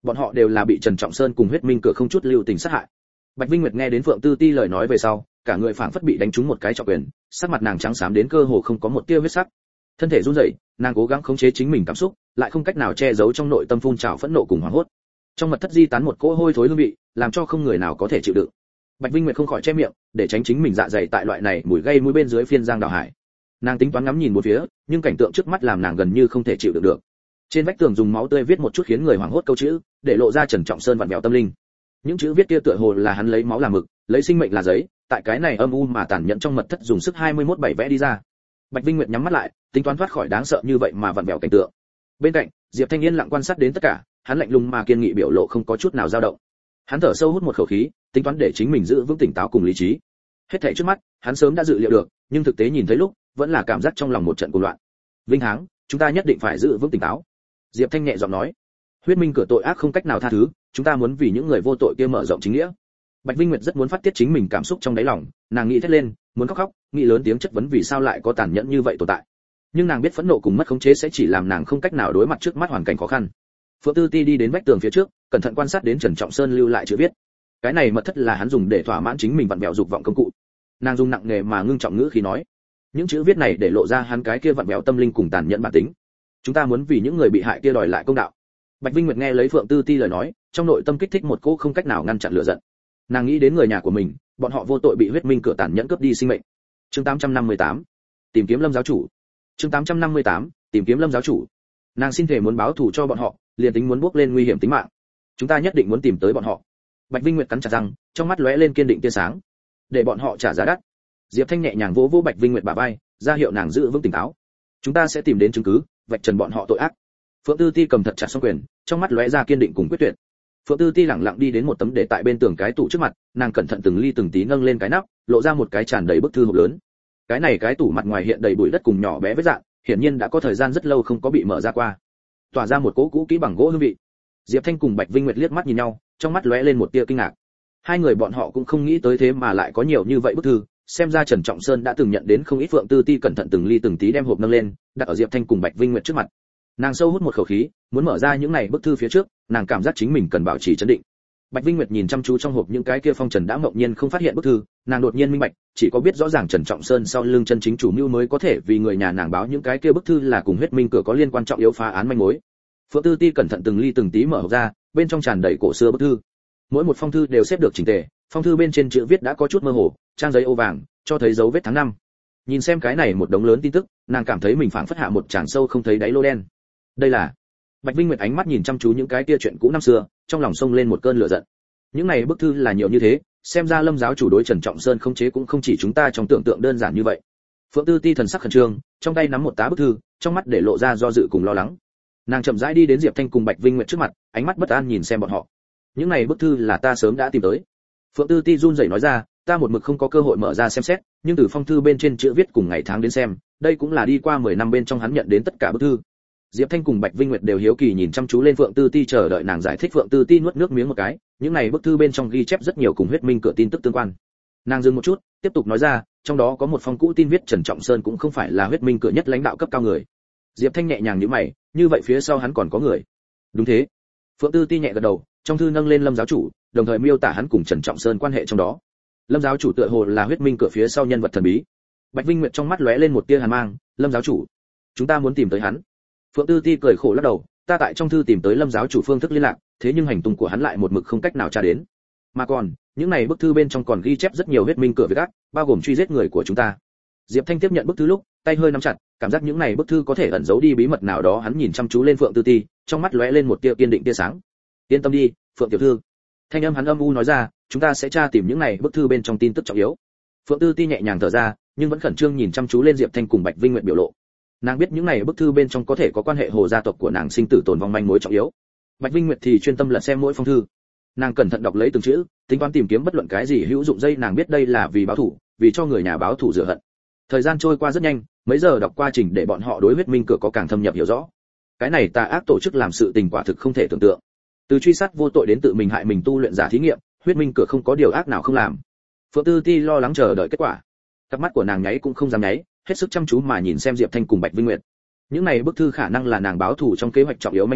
Bọn họ đều là bị Trần Trọng Sơn cùng Huyết Minh Cửa không chút lưu tình sát hại. Bạch Vinh Nguyệt nghe đến Phượng Tư Ti lời nói về sau, cả người phảng phất bị đánh trúng một cái trọng quyền, sắc mặt nàng trắng xám đến cơ hồ không có một tia huyết sắc. Thân thể run rẩy, nàng cố gắng khống chế chính mình cảm xúc, lại không cách nào che giấu trong nội tâm phun trào phẫn nộ cùng hoảng hốt. Trong mật thất di tán một cỗ hôi thối hương vị, làm cho không người nào có thể chịu đựng. Bạch Vinh Nguyệt không khỏi che miệng, để tránh chính mình dạ dày tại loại này mùi gây mũi bên dưới phiên giang đảo hải. Nàng tính toán ngắm nhìn một phía, nhưng cảnh tượng trước mắt làm nàng gần như không thể chịu đựng được. Trên vách tường dùng máu tươi viết một chút khiến người hoảng hốt câu chữ, để lộ ra Trần Trọng Sơn vặn vẹo tâm linh. Những chữ viết kia tựa hồ là hắn lấy máu làm mực, lấy sinh mệnh là giấy, tại cái này âm u mà tàn nhẫn trong mật thất dùng sức 21/7 vẽ đi ra. Bạch Vinh Nguyệt nhắm mắt lại, tính toán thoát khỏi đáng sợ như vậy mà vặn vẹo cảnh tượng. Bên cạnh, Diệp Thanh Yên lặng quan sát đến tất cả, hắn lạnh lùng mà kiên nghị biểu lộ không có chút nào dao động. Hắn thở sâu hút một khẩu khí, tính toán để chính mình giữ vững tỉnh táo cùng lý trí. Hết thảy trước mắt, hắn sớm đã dự liệu được, nhưng thực tế nhìn thấy lúc, vẫn là cảm giác trong lòng một trận cuồng loạn. Vinh Háng, chúng ta nhất định phải giữ vững tỉnh táo. Diệp Thanh nhẹ giọng nói. Huyết Minh Cửa tội ác không cách nào tha thứ, chúng ta muốn vì những người vô tội kia mở rộng chính nghĩa. Bạch Vinh Nguyệt rất muốn phát tiết chính mình cảm xúc trong đáy lòng, nàng nghĩ thét lên, muốn khóc, nghĩ lớn tiếng chất vấn vì sao lại có tàn nhẫn như vậy tồn tại. Nhưng nàng biết phẫn nộ cùng mất khống chế sẽ chỉ làm nàng không cách nào đối mặt trước mắt hoàn cảnh khó khăn. Phượng Tư Ti đi đến vách tường phía trước, cẩn thận quan sát đến Trần Trọng Sơn lưu lại chữ viết. Cái này mật thất là hắn dùng để thỏa mãn chính mình vặn vẹo dục vọng công cụ. Nàng dùng nặng nề mà ngưng trọng ngữ khí nói, những chữ viết này để lộ ra hắn cái kia vặn vẹo tâm linh cùng tàn nhẫn bản tính. Chúng ta muốn vì những người bị hại kia đòi lại công đạo. Bạch Vinh Nguyệt nghe lấy Phượng Tư Ti lời nói, trong nội tâm kích thích một cỗ không cách nào ngăn chặn lửa giận. Nàng nghĩ đến người nhà của mình, bọn họ vô tội bị Huyết Minh Cửa tàn nhẫn cướp đi sinh mệnh. Chương 858, tìm kiếm Lâm giáo chủ. Chương 858, tìm kiếm Lâm giáo chủ. Nàng xin thể muốn báo thù cho bọn họ, liền tính muốn bước lên nguy hiểm tính mạng. Chúng ta nhất định muốn tìm tới bọn họ. Bạch Vinh Nguyệt cắn chặt răng, trong mắt lóe lên kiên định tia sáng. Để bọn họ trả giá đắt. Diệp Thanh nhẹ nhàng vỗ vỗ Bạch Vinh Nguyệt bả vai, ra hiệu nàng giữ vững tỉnh táo. Chúng ta sẽ tìm đến chứng cứ, vạch trần bọn họ tội ác. Phượng Tư Ti cầm thật chặt song quyền, trong mắt lóe ra kiên định cùng quyết tuyệt. Phượng Tư Ti lẳng lặng đi đến một tấm để tại bên tường cái tủ trước mặt, nàng cẩn thận từng ly từng tí nâng lên cái nắp, lộ ra một cái tràn đầy bức thư hộp lớn. Cái này cái tủ mặt ngoài hiện đầy bụi đất cùng nhỏ bé vết rạn, hiển nhiên đã có thời gian rất lâu không có bị mở ra qua, tỏa ra một cỗ cũ kỹ bằng gỗ hương vị. Diệp Thanh cùng Bạch Vinh Nguyệt liếc mắt nhìn nhau, trong mắt lóe lên một tia kinh ngạc. Hai người bọn họ cũng không nghĩ tới thế mà lại có nhiều như vậy bức thư, xem ra Trần Trọng Sơn đã từng nhận đến không ít. Phượng Tư Ti cẩn thận từng ly từng tí đem hộp nâng lên, đặt ở Diệp Thanh cùng Bạch Vinh Nguyệt trước mặt. Nàng sâu hút một khẩu khí, muốn mở ra những này bức thư phía trước, nàng cảm giác chính mình cần bảo trì trấn định. Bạch Vinh Nguyệt nhìn chăm chú trong hộp những cái kia phong trần đã ngẫu nhiên không phát hiện bức thư, nàng đột nhiên minh bạch, chỉ có biết rõ ràng Trần Trọng Sơn sau lưng chân chính chủ mưu mới có thể vì người nhà nàng báo những cái kia bức thư là cùng Huyết Minh Cửa có liên quan trọng yếu phá án manh mối. Phượng Tư Ti cẩn thận từng ly từng tí mở hộp ra, bên trong tràn đầy cổ xưa bức thư. Mỗi một phong thư đều xếp được chỉnh tề, phong thư bên trên chữ viết đã có chút mơ hồ, trang giấy ô vàng, cho thấy dấu vết tháng năm. Nhìn xem cái này một đống lớn tin tức, nàng cảm thấy mình phảng phất hạ một tràng sâu không thấy đáy lô đen. Đây là... Bạch Vinh Nguyệt ánh mắt nhìn chăm chú những cái kia chuyện cũ năm xưa, trong lòng xông lên một cơn lửa giận. Những này bức thư là nhiều như thế, xem ra Lâm giáo chủ đối Trần Trọng Sơn không chế cũng không chỉ chúng ta trong tưởng tượng đơn giản như vậy. Phượng Tư Ti thần sắc khẩn trương, trong tay nắm một tá bức thư, trong mắt để lộ ra do dự cùng lo lắng. Nàng chậm rãi đi đến Diệp Thanh cùng Bạch Vinh Nguyệt trước mặt, ánh mắt bất an nhìn xem bọn họ. Những này bức thư là ta sớm đã tìm tới. Phượng Tư Ti run rẩy nói ra, ta một mực không có cơ hội mở ra xem xét, nhưng từ phong thư bên trên chữ viết cùng ngày tháng đến xem, đây cũng là đi qua 10 năm bên trong hắn nhận đến tất cả bức thư. Diệp Thanh cùng Bạch Vinh Nguyệt đều hiếu kỳ nhìn chăm chú lên Phượng Tư Ti chờ đợi nàng giải thích. Phượng Tư Ti nuốt nước miếng một cái, những này bức thư bên trong ghi chép rất nhiều cùng Huyết Minh Cửa tin tức tương quan. Nàng dừng một chút, tiếp tục nói ra, trong đó có một phong cũ tin viết Trần Trọng Sơn cũng không phải là Huyết Minh Cửa nhất lãnh đạo cấp cao người. Diệp Thanh nhẹ nhàng nhíu mày, như vậy phía sau hắn còn có người? Đúng thế. Phượng Tư Ti nhẹ gật đầu, trong thư nâng lên Lâm giáo chủ, đồng thời miêu tả hắn cùng Trần Trọng Sơn quan hệ trong đó. Lâm giáo chủ tựa hồ là Huyết Minh Cửa phía sau nhân vật thần bí. Bạch Vinh Nguyệt trong mắt lóe lên một tia hàn mang, Lâm giáo chủ, chúng ta muốn tìm tới hắn. Phượng Tư Ti cười khổ lắc đầu, ta tại trong thư tìm tới Lâm giáo chủ phương thức liên lạc, thế nhưng hành tung của hắn lại một mực không cách nào tra đến. Mà còn, những này bức thư bên trong còn ghi chép rất nhiều Huyết Minh Cửa việc ác, bao gồm truy giết người của chúng ta. Diệp Thanh tiếp nhận bức thư lúc, tay hơi nắm chặt, cảm giác những này bức thư có thể ẩn giấu đi bí mật nào đó. Hắn nhìn chăm chú lên Phượng Tư Ti, trong mắt lóe lên một tia kiên định tia sáng. Yên tâm đi, Phượng tiểu thư. Thanh âm hắn âm u nói ra, chúng ta sẽ tra tìm những này bức thư bên trong tin tức trọng yếu. Phượng Tư Ti nhẹ nhàng thở ra, nhưng vẫn khẩn trương nhìn chăm chú lên Diệp Thanh cùng Bạch Vinh Nguyệt biểu lộ. Nàng biết những này bức thư bên trong có thể có quan hệ Hồ gia tộc của nàng sinh tử tồn vong manh mối trọng yếu. Bạch Vinh Nguyệt thì chuyên tâm lật xem mỗi phong thư. Nàng cẩn thận đọc lấy từng chữ, tính toán tìm kiếm bất luận cái gì hữu dụng dây. Nàng biết đây là vì báo thù, vì cho người nhà báo thù rửa hận. Thời gian trôi qua rất nhanh, mấy giờ đọc qua trình để bọn họ đối Huyết Minh Cửa có càng thâm nhập hiểu rõ. Cái này tà ác tổ chức làm sự tình quả thực không thể tưởng tượng. Từ truy sát vô tội đến tự mình hại mình tu luyện giả thí nghiệm, Huyết Minh Cửa không có điều ác nào không làm. Phượng Tư Ti lo lắng chờ đợi kết quả. Cặp mắt của nàng nháy cũng không dám nháy, hết sức chăm chú mà nhìn xem Diệp Thanh cùng Bạch Vinh Nguyệt. Những này bức thư khả năng là nàng báo thù trong kế hoạch trọng yếu manh mối,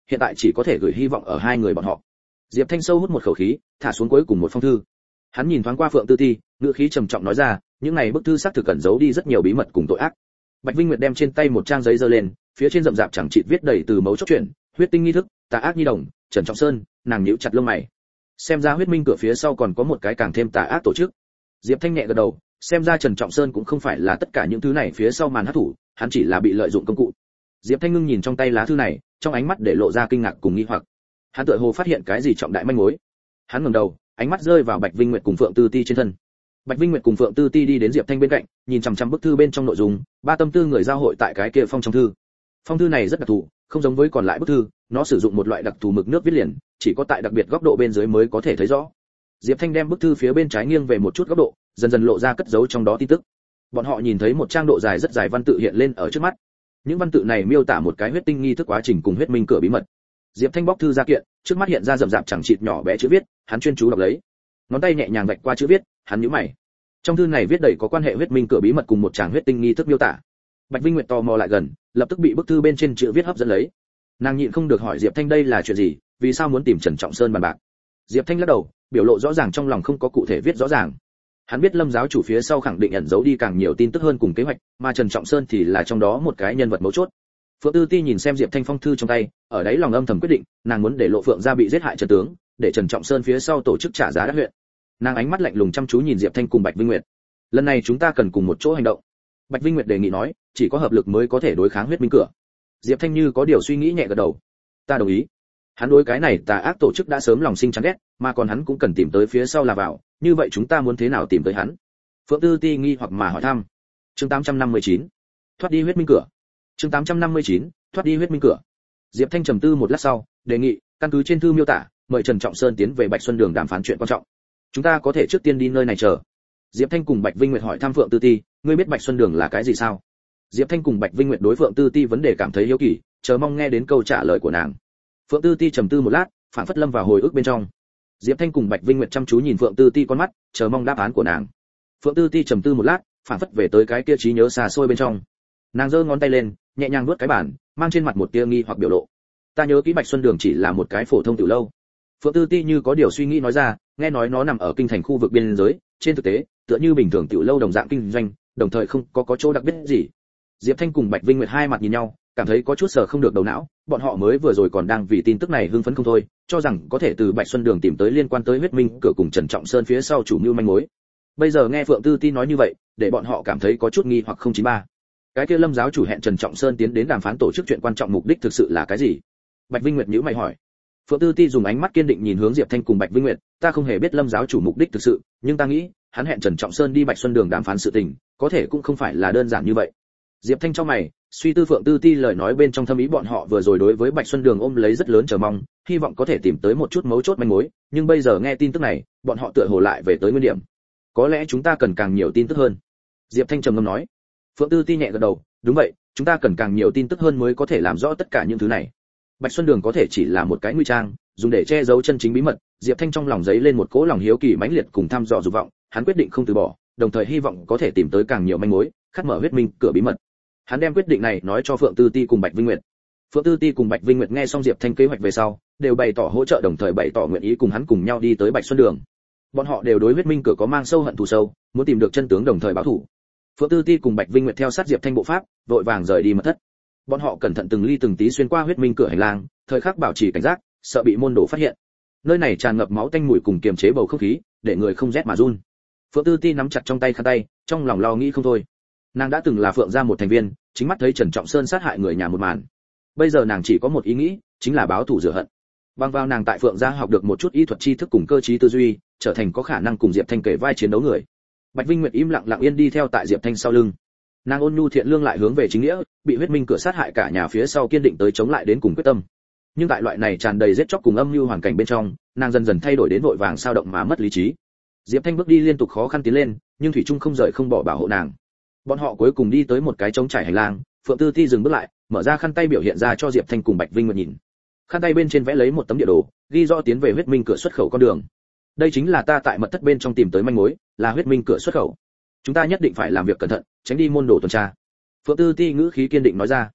hiện tại chỉ có thể gửi hy vọng ở hai người bọn họ. Diệp Thanh sâu hút một khẩu khí, thả xuống cuối cùng một phong thư. Hắn nhìn thoáng qua Phượng Tư Ti, ngữ khí trầm trọng nói ra, những này bức thư xác thực cẩn giấu đi rất nhiều bí mật cùng tội ác. Bạch Vinh Nguyệt đem trên tay một trang giấy giơ lên, phía trên rậm rạp chẳng chịt viết đầy từ mấu chốt chuyện, huyết tinh nghi thức, tà ác nhi đồng, Trần Trọng Sơn, nàng nhíu chặt lông mày. Xem ra huyết minh cửa phía sau còn có một cái càng thêm tà ác tổ chức. Diệp Thanh nhẹ gật đầu, xem ra Trần Trọng Sơn cũng không phải là tất cả những thứ này phía sau màn hắc thủ, hắn chỉ là bị lợi dụng công cụ. Diệp Thanh ngưng nhìn trong tay lá thư này, trong ánh mắt để lộ ra kinh ngạc cùng nghi hoặc. Hắn tựa hồ phát hiện cái gì trọng đại manh mối. Hắn ngẩng đầu, ánh mắt rơi vào Bạch Vinh Nguyệt cùng Phượng Tư Ti trên thân. Bạch Vinh Nguyệt cùng Phượng Tư Ti đi đến Diệp Thanh bên cạnh, nhìn chằm chằm bức thư bên trong nội dung, ba tâm tư người giao hội tại cái kia phong trong thư. Phong thư này rất đặc thù, không giống với còn lại bức thư, nó sử dụng một loại đặc thù mực nước viết liền, chỉ có tại đặc biệt góc độ bên dưới mới có thể thấy rõ. Diệp Thanh đem bức thư phía bên trái nghiêng về một chút góc độ, dần dần lộ ra cất giấu trong đó tin tức. Bọn họ nhìn thấy một trang độ dài rất dài văn tự hiện lên ở trước mắt. Những văn tự này miêu tả một cái huyết tinh nghi thức quá trình cùng huyết minh cửa bí mật. Diệp Thanh bóc thư ra kiện, trước mắt hiện ra rậm rạp chẳng chịt nhỏ bé chữ viết, hắn chuyên chú đọc lấy. Ngón tay nhẹ nhàng vạch qua chữ viết, hắn nhíu mày. Trong thư này viết đầy có quan hệ huyết minh cửa bí mật cùng một tràng huyết tinh nghi thức miêu tả. Bạch Vinh Nguyệt tò mò lại gần, lập tức bị bức thư bên trên chữ viết hấp dẫn lấy. Nàng nhịn không được hỏi Diệp Thanh đây là chuyện gì, vì sao muốn tìm Trần Trọng Sơn bàn bạc. Diệp Thanh lắc đầu, biểu lộ rõ ràng trong lòng không có cụ thể viết rõ ràng. Hắn biết Lâm giáo chủ phía sau khẳng định ẩn giấu đi càng nhiều tin tức hơn cùng kế hoạch, mà Trần Trọng Sơn thì là trong đó một cái nhân vật mấu chốt. Phượng Tư Ti nhìn xem Diệp Thanh phong thư trong tay, ở đấy lòng âm thầm quyết định, nàng muốn để lộ Phượng gia bị giết hại Trần tướng, để Trần Trọng Sơn phía sau tổ chức trả giá đắt huyện. Nàng ánh mắt lạnh lùng chăm chú nhìn Diệp Thanh cùng Bạch Vinh Nguyệt. Lần này chúng ta cần cùng một chỗ hành động. Bạch Vinh Nguyệt đề nghị nói, chỉ có hợp lực mới có thể đối kháng huyết minh cửa. Diệp Thanh như có điều suy nghĩ nhẹ gật đầu. Ta đồng ý. Hắn đối cái này tà ác tổ chức đã sớm lòng sinh chán ghét, mà còn hắn cũng cần tìm tới phía sau là vào, như vậy chúng ta muốn thế nào tìm tới hắn? Phượng Tư Ti nghi hoặc mà hỏi thăm. Chương 859. Thoát đi huyết minh cửa. Chương 859. Thoát đi huyết minh cửa. Diệp Thanh trầm tư một lát sau, đề nghị, căn cứ trên thư miêu tả, mời Trần Trọng Sơn tiến về Bạch Xuân Đường đàm phán chuyện quan trọng. Chúng ta có thể trước tiên đi nơi này chờ. Diệp Thanh cùng Bạch Vinh Nguyệt hỏi thăm Phượng Tư Ti, ngươi biết Bạch Xuân Đường là cái gì sao? Diệp Thanh cùng Bạch Vinh Nguyệt đối Phượng Tư Ti vấn đề cảm thấy hiếu kỳ, chờ mong nghe đến câu trả lời của nàng. Phượng Tư Ti trầm tư một lát, phản phất lâm vào hồi ức bên trong. Diệp Thanh cùng Bạch Vinh Nguyệt chăm chú nhìn Phượng Tư Ti con mắt, chờ mong đáp án của nàng. Phượng Tư Ti trầm tư một lát, phản phất về tới cái kia trí nhớ xa xôi bên trong. Nàng giơ ngón tay lên, nhẹ nhàng vuốt cái bàn, mang trên mặt một tia nghi hoặc biểu lộ. Ta nhớ kỹ Bạch Xuân Đường chỉ là một cái phổ thông tiểu lâu. Phượng Tư Ti như có điều suy nghĩ nói ra, nghe nói nó nằm ở kinh thành khu vực biên giới, trên thực tế, tựa như bình thường tiểu lâu đồng dạng kinh doanh, đồng thời không có chỗ đặc biệt gì. Diệp Thanh cùng Bạch Vinh Nguyệt hai mặt nhìn nhau, cảm thấy có chút sờ không được đầu não, bọn họ mới vừa rồi còn đang vì tin tức này hưng phấn không thôi, cho rằng có thể từ Bạch Xuân Đường tìm tới liên quan tới huyết minh cửa cùng Trần Trọng Sơn phía sau chủ mưu manh mối. Bây giờ nghe Phượng Tư Ti nói như vậy, để bọn họ cảm thấy có chút nghi hoặc 093. Cái kia Lâm giáo chủ hẹn Trần Trọng Sơn tiến đến đàm phán tổ chức chuyện quan trọng mục đích thực sự là cái gì? Bạch Vinh Nguyệt nhíu mày hỏi. Phượng Tư Ti dùng ánh mắt kiên định nhìn hướng Diệp Thanh cùng Bạch Vinh Nguyệt, ta không hề biết Lâm giáo chủ mục đích thực sự, nhưng ta nghĩ, hắn hẹn Trần Trọng Sơn đi Bạch Xuân Đường đàm phán sự tình, có thể cũng không phải là đơn giản như vậy. Diệp Thanh trong mày, suy tư Phượng Tư Ti lời nói bên trong thâm ý bọn họ vừa rồi đối với Bạch Xuân Đường ôm lấy rất lớn chờ mong, hy vọng có thể tìm tới một chút mấu chốt manh mối, nhưng bây giờ nghe tin tức này, bọn họ tựa hồ lại về tới nguyên điểm. Có lẽ chúng ta cần càng nhiều tin tức hơn. Diệp Thanh trầm ngâm nói. Phượng Tư Ti nhẹ gật đầu, đúng vậy, chúng ta cần càng nhiều tin tức hơn mới có thể làm rõ tất cả những thứ này. Bạch Xuân Đường có thể chỉ là một cái nguy trang, dùng để che giấu chân chính bí mật. Diệp Thanh trong lòng giấy lên một cỗ lòng hiếu kỳ mãnh liệt cùng thăm dò dục vọng, hắn quyết định không từ bỏ, đồng thời hy vọng có thể tìm tới càng nhiều manh mối, khắc mở huyết minh cửa bí mật. Hắn đem quyết định này nói cho Phượng Tư Ti cùng Bạch Vinh Nguyệt. Phượng Tư Ti cùng Bạch Vinh Nguyệt nghe xong Diệp Thanh kế hoạch về sau, đều bày tỏ hỗ trợ đồng thời bày tỏ nguyện ý cùng hắn cùng nhau đi tới Bạch Xuân Đường. Bọn họ đều đối huyết minh cửa có mang sâu hận thù sâu, muốn tìm được chân tướng đồng thời báo thù. Phượng Tư Ti cùng Bạch Vinh Nguyệt theo sát Diệp Thanh bộ pháp, vội vàng rời đi mật thất. Bọn họ cẩn thận từng ly từng tí xuyên qua huyết minh cửa hành lang, thời khắc bảo trì cảnh giác, sợ bị môn đồ phát hiện. Nơi này tràn ngập máu tanh mùi cùng kiềm chế bầu không khí, để người không rét mà run. Phượng Tư Ti nắm chặt trong tay khăn tay, trong lòng lo nghĩ không thôi. Nàng đã từng là Phượng gia một thành viên, chính mắt thấy Trần Trọng Sơn sát hại người nhà một màn. Bây giờ nàng chỉ có một ý nghĩ, chính là báo thù rửa hận. Bằng vào nàng tại Phượng gia học được một chút y thuật tri thức cùng cơ trí tư duy, trở thành có khả năng cùng Diệp Thanh kể vai chiến đấu người. Bạch Vinh Nguyệt im lặng lặng yên đi theo tại Diệp Thanh sau lưng. Nàng ôn nhu thiện lương lại hướng về chính nghĩa, bị huyết minh cửa sát hại cả nhà phía sau kiên định tới chống lại đến cùng quyết tâm. Nhưng tại loại này tràn đầy giết chóc cùng âm mưu hoàn cảnh bên trong, nàng dần dần thay đổi đến vội vàng sao động mà mất lý trí. Diệp Thanh bước đi liên tục khó khăn tiến lên, nhưng thủy trung không rời không bỏ bảo hộ nàng. Bọn họ cuối cùng đi tới một cái trống trải hành lang, Phượng Tư Ti dừng bước lại, mở ra khăn tay biểu hiện ra cho Diệp Thanh cùng Bạch Vinh Nguyệt nhìn. Khăn tay bên trên vẽ lấy một tấm địa đồ, ghi rõ tiến về huyết minh cửa xuất khẩu con đường. Đây chính là ta tại mật thất bên trong tìm tới manh mối, là huyết minh cửa xuất khẩu. Chúng ta nhất định phải làm việc cẩn thận, tránh đi môn đồ tuần tra. Phượng Tư Ti ngữ khí kiên định nói ra.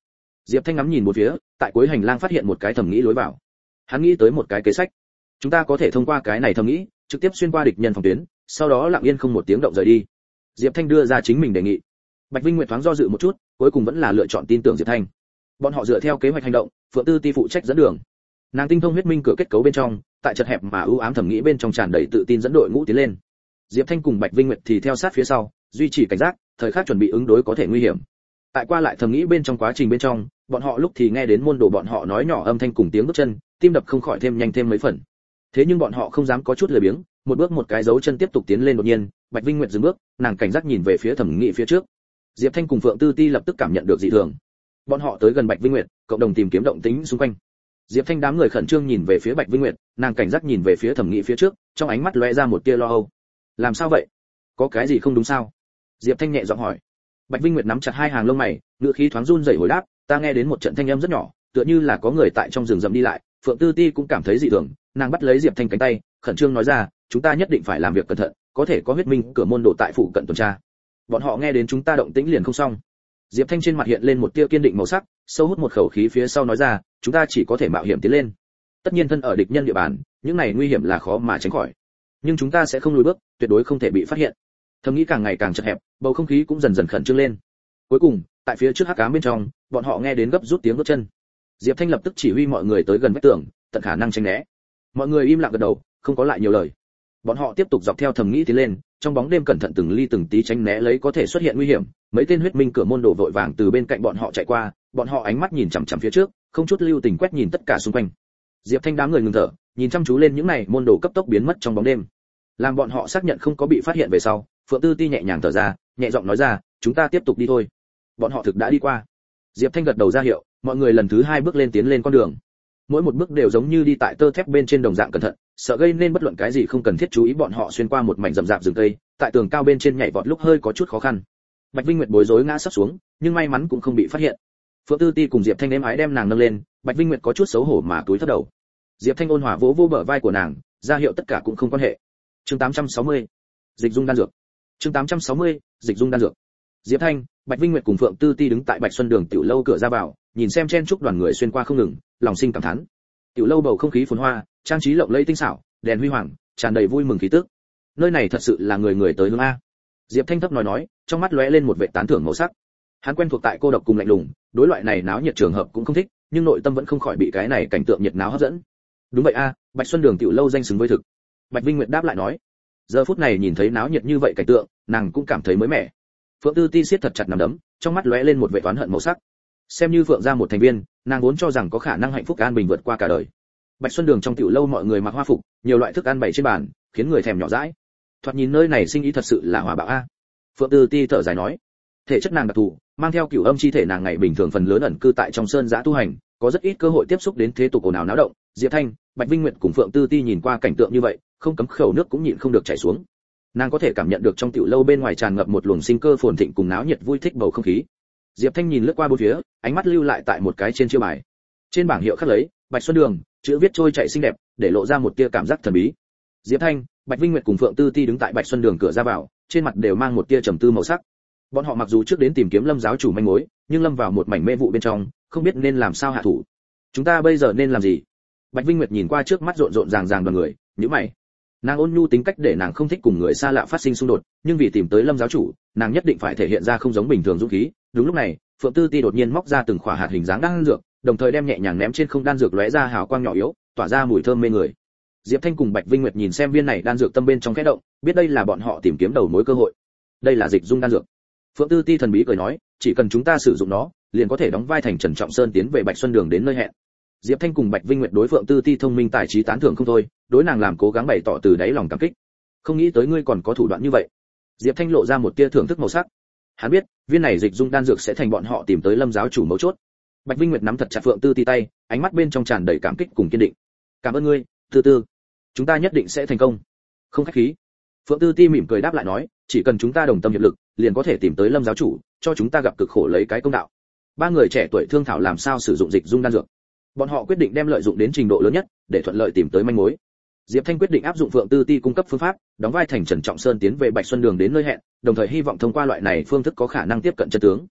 Diệp Thanh ngắm nhìn một phía, tại cuối hành lang phát hiện một cái thẩm nghĩ lối vào. Hắn nghĩ tới một cái kế sách. Chúng ta có thể thông qua cái này thẩm nghĩ, trực tiếp xuyên qua địch nhân phòng tuyến, sau đó lặng yên không một tiếng động rời đi. Diệp Thanh đưa ra chính mình đề nghị. Bạch Vinh Nguyệt thoáng do dự một chút, cuối cùng vẫn là lựa chọn tin tưởng Diệp Thanh. Bọn họ dựa theo kế hoạch hành động, Phượng Tư Ti phụ trách dẫn đường. Nàng tinh thông huyết minh cửa kết cấu bên trong, tại chật hẹp mà ưu ám thẩm nghĩ bên trong tràn đầy tự tin dẫn đội ngũ tiến lên. Diệp Thanh cùng Bạch Vinh Nguyệt thì theo sát phía sau, duy trì cảnh giác, thời khắc chuẩn bị ứng đối có thể nguy hiểm. Tại qua lại thẩm nghĩ bên trong quá trình bên trong, bọn họ lúc thì nghe đến môn đồ bọn họ nói nhỏ âm thanh cùng tiếng bước chân, tim đập không khỏi thêm nhanh thêm mấy phần. Thế nhưng bọn họ không dám có chút lười biếng, một bước một cái dấu chân tiếp tục tiến lên. Đột nhiên, Bạch Vinh Nguyệt dừng bước, nàng cảnh giác nhìn về phía thẩm nghĩ phía trước. Diệp Thanh cùng Phượng Tư Ti lập tức cảm nhận được dị thường. Bọn họ tới gần Bạch Vinh Nguyệt, cộng đồng tìm kiếm động tĩnh xung quanh. Diệp Thanh đám người khẩn trương nhìn về phía Bạch Vinh Nguyệt, nàng cảnh giác nhìn về phía thẩm nghĩ phía trước, trong ánh mắt lóe ra một tia lo âu. Làm sao vậy? Có cái gì không đúng sao? Diệp Thanh nhẹ giọng hỏi. Bạch Vinh Nguyệt nắm chặt hai hàng lông mày, ngữ khí thoáng run rẩy hồi đáp, ta nghe đến một trận thanh âm rất nhỏ, tựa như là có người tại trong rừng rậm đi lại. Phượng Tư Ti cũng cảm thấy dị thường, nàng bắt lấy Diệp Thanh cánh tay, khẩn trương nói ra, chúng ta nhất định phải làm việc cẩn thận, có thể có huyết minh cửa môn đồ tại phụ cận tuần tra. Bọn họ nghe đến chúng ta động tĩnh liền không xong. Diệp Thanh trên mặt hiện lên một tia kiên định màu sắc, sâu hút một khẩu khí phía sau nói ra, chúng ta chỉ có thể mạo hiểm tiến lên. Tất nhiên thân ở địch nhân địa bàn, những này nguy hiểm là khó mà tránh khỏi, nhưng chúng ta sẽ không lùi bước, tuyệt đối không thể bị phát hiện. Thầm nghĩ càng ngày càng chật hẹp, bầu không khí cũng dần dần khẩn trương lên. Cuối cùng, tại phía trước hắc ám bên trong, bọn họ nghe đến gấp rút tiếng bước chân. Diệp Thanh lập tức chỉ huy mọi người tới gần vách tường, tận khả năng tránh né. Mọi người im lặng gật đầu, không có lại nhiều lời. Bọn họ tiếp tục dọc theo thầm nghĩ tiến lên, trong bóng đêm cẩn thận từng ly từng tí tránh né lấy có thể xuất hiện nguy hiểm. Mấy tên huyết minh cửa môn đồ vội vàng từ bên cạnh bọn họ chạy qua, bọn họ ánh mắt nhìn chằm chằm phía trước, không chút lưu tình quét nhìn tất cả xung quanh. Diệp Thanh đám người ngừng thở, nhìn chăm chú lên những này môn đồ cấp tốc biến mất trong bóng đêm. Làm bọn họ xác nhận không có bị phát hiện về sau, Phượng Tư Ti nhẹ nhàng thở ra, nhẹ giọng nói ra, chúng ta tiếp tục đi thôi. Bọn họ thực đã đi qua. Diệp Thanh gật đầu ra hiệu, mọi người lần thứ hai bước lên tiến lên con đường. Mỗi một bước đều giống như đi tại tơ thép bên trên đồng dạng cẩn thận, sợ gây nên bất luận cái gì không cần thiết chú ý. Bọn họ xuyên qua một mảnh rậm rạp rừng cây, tại tường cao bên trên nhảy vọt lúc hơi có chút khó khăn. Bạch Vinh Nguyệt bối rối ngã sắp xuống, nhưng may mắn cũng không bị phát hiện. Phượng Tư Ti cùng Diệp Thanh êm ái đem nàng nâng lên, Bạch Vinh Nguyệt có chút xấu hổ mà túi thấp đầu. Diệp Thanh ôn hòa vỗ vỗ bờ vai của nàng, ra hiệu tất cả cũng không quan hệ. Chương 860, dịch dung đan dược. Chương 860, dịch dung đan dược. Diệp Thanh, Bạch Vinh Nguyệt cùng Phượng Tư Ti đứng tại Bạch Xuân Đường tiểu lâu cửa ra vào, nhìn xem chen chúc đoàn người xuyên qua không ngừng, lòng sinh cảm thán. Tiểu lâu bầu không khí phồn hoa, trang trí lộng lẫy tinh xảo, đèn huy hoàng, tràn đầy vui mừng khí tức. Nơi này thật sự là người người tới hướng a. Diệp Thanh thấp nói, trong mắt lóe lên một vẻ tán thưởng màu sắc. Hắn quen thuộc tại cô độc cùng lạnh lùng, đối loại này náo nhiệt trường hợp cũng không thích, nhưng nội tâm vẫn không khỏi bị cái này cảnh tượng nhiệt náo hấp dẫn. Đúng vậy a, Bạch Xuân Đường tiểu lâu danh xứng với thực. Bạch Vinh Nguyệt đáp lại nói. Giờ phút này nhìn thấy náo nhiệt như vậy cảnh tượng, nàng cũng cảm thấy mới mẻ. Phượng Tư Ti siết thật chặt nắm đấm, trong mắt lóe lên một vẻ oán hận màu sắc. Xem như Phượng gia một thành viên, nàng vốn cho rằng có khả năng hạnh phúc an bình vượt qua cả đời. Bạch Xuân Đường trong tiểu lâu mọi người mặc hoa phục, nhiều loại thức ăn bày trên bàn, khiến người thèm nhỏ dãi. Thoạt nhìn nơi này sinh ý thật sự là hòa bạo a. Phượng Tư Ti thở dài nói, thể chất nàng đặc thù, mang theo cửu âm chi thể, nàng ngày bình thường phần lớn ẩn cư tại trong sơn giã tu hành, có rất ít cơ hội tiếp xúc đến thế tục ồn ào náo động. Diệp Thanh, Bạch Vinh Nguyệt cùng Phượng Tư Ti nhìn qua cảnh tượng như vậy, không cấm khẩu nước cũng nhịn không được chảy xuống. Nàng có thể cảm nhận được trong tiểu lâu bên ngoài tràn ngập một luồng sinh cơ phồn thịnh cùng náo nhiệt vui thích bầu không khí. Diệp Thanh nhìn lướt qua bốn phía, ánh mắt lưu lại tại một cái trên chiêu bài. Trên bảng hiệu khắc lấy Bạch Xuân Đường, chữ viết trôi chảy xinh đẹp, để lộ ra một tia cảm giác thần bí. Diệp Thanh, Bạch Vinh Nguyệt cùng Phượng Tư Ti đứng tại Bạch Xuân Đường cửa ra vào, trên mặt đều mang một tia trầm tư màu sắc. Bọn họ mặc dù trước đến tìm kiếm Lâm giáo chủ manh mối, nhưng lâm vào một mảnh mê vụ bên trong, không biết nên làm sao hạ thủ. Chúng ta bây giờ nên làm gì? Bạch Vinh Nguyệt nhìn qua trước mắt rộn rộn ràng ràng đoàn người, nhíu mày. Nàng ôn nhu tính cách để nàng không thích cùng người xa lạ phát sinh xung đột, nhưng vì tìm tới Lâm giáo chủ, nàng nhất định phải thể hiện ra không giống bình thường dũng khí. Đúng lúc này, Phượng Tư Ti đột nhiên móc ra từng khỏa hạt hình dáng đan dược, đồng thời đem nhẹ nhàng ném trên không. Đan dược lóe ra hào quang nhỏ yếu, tỏa ra mùi thơm mê người. Diệp Thanh cùng Bạch Vinh Nguyệt nhìn xem viên này đan dược, tâm bên trong khẽ động, biết đây là bọn họ tìm kiếm đầu mối cơ hội. Đây là dịch dung đan dược. Phượng Tư Ti thần bí cười nói, chỉ cần chúng ta sử dụng nó, liền có thể đóng vai thành Trần Trọng Sơn tiến về Bạch Xuân Đường đến nơi hẹn. Diệp Thanh cùng Bạch Vinh Nguyệt đối Phượng Tư Ti thông minh tài trí tán thưởng không thôi, đối nàng làm cố gắng bày tỏ từ đáy lòng cảm kích. Không nghĩ tới ngươi còn có thủ đoạn như vậy. Diệp Thanh lộ ra một tia thưởng thức màu sắc. Hắn biết, viên này dịch dung đan dược sẽ thành bọn họ tìm tới Lâm giáo chủ mấu chốt. Bạch Vinh Nguyệt nắm thật chặt Phượng Tư Ti tay, ánh mắt bên trong tràn đầy cảm kích cùng kiên định. Cảm ơn ngươi, Tư Tư. Chúng ta nhất định sẽ thành công. Không khách khí. Phượng Tư Ti mỉm cười đáp lại nói, chỉ cần chúng ta đồng tâm hiệp lực, liền có thể tìm tới Lâm giáo chủ, cho chúng ta gặp cực khổ lấy cái công đạo. Ba người trẻ tuổi thương thảo làm sao sử dụng dịch dung đan dược. Bọn họ quyết định đem lợi dụng đến trình độ lớn nhất, để thuận lợi tìm tới manh mối. Diệp Thanh quyết định áp dụng Phượng Tư Ti cung cấp phương pháp, đóng vai thành Trần Trọng Sơn tiến về Bạch Xuân Đường đến nơi hẹn, đồng thời hy vọng thông qua loại này phương thức có khả năng tiếp cận chân tướng.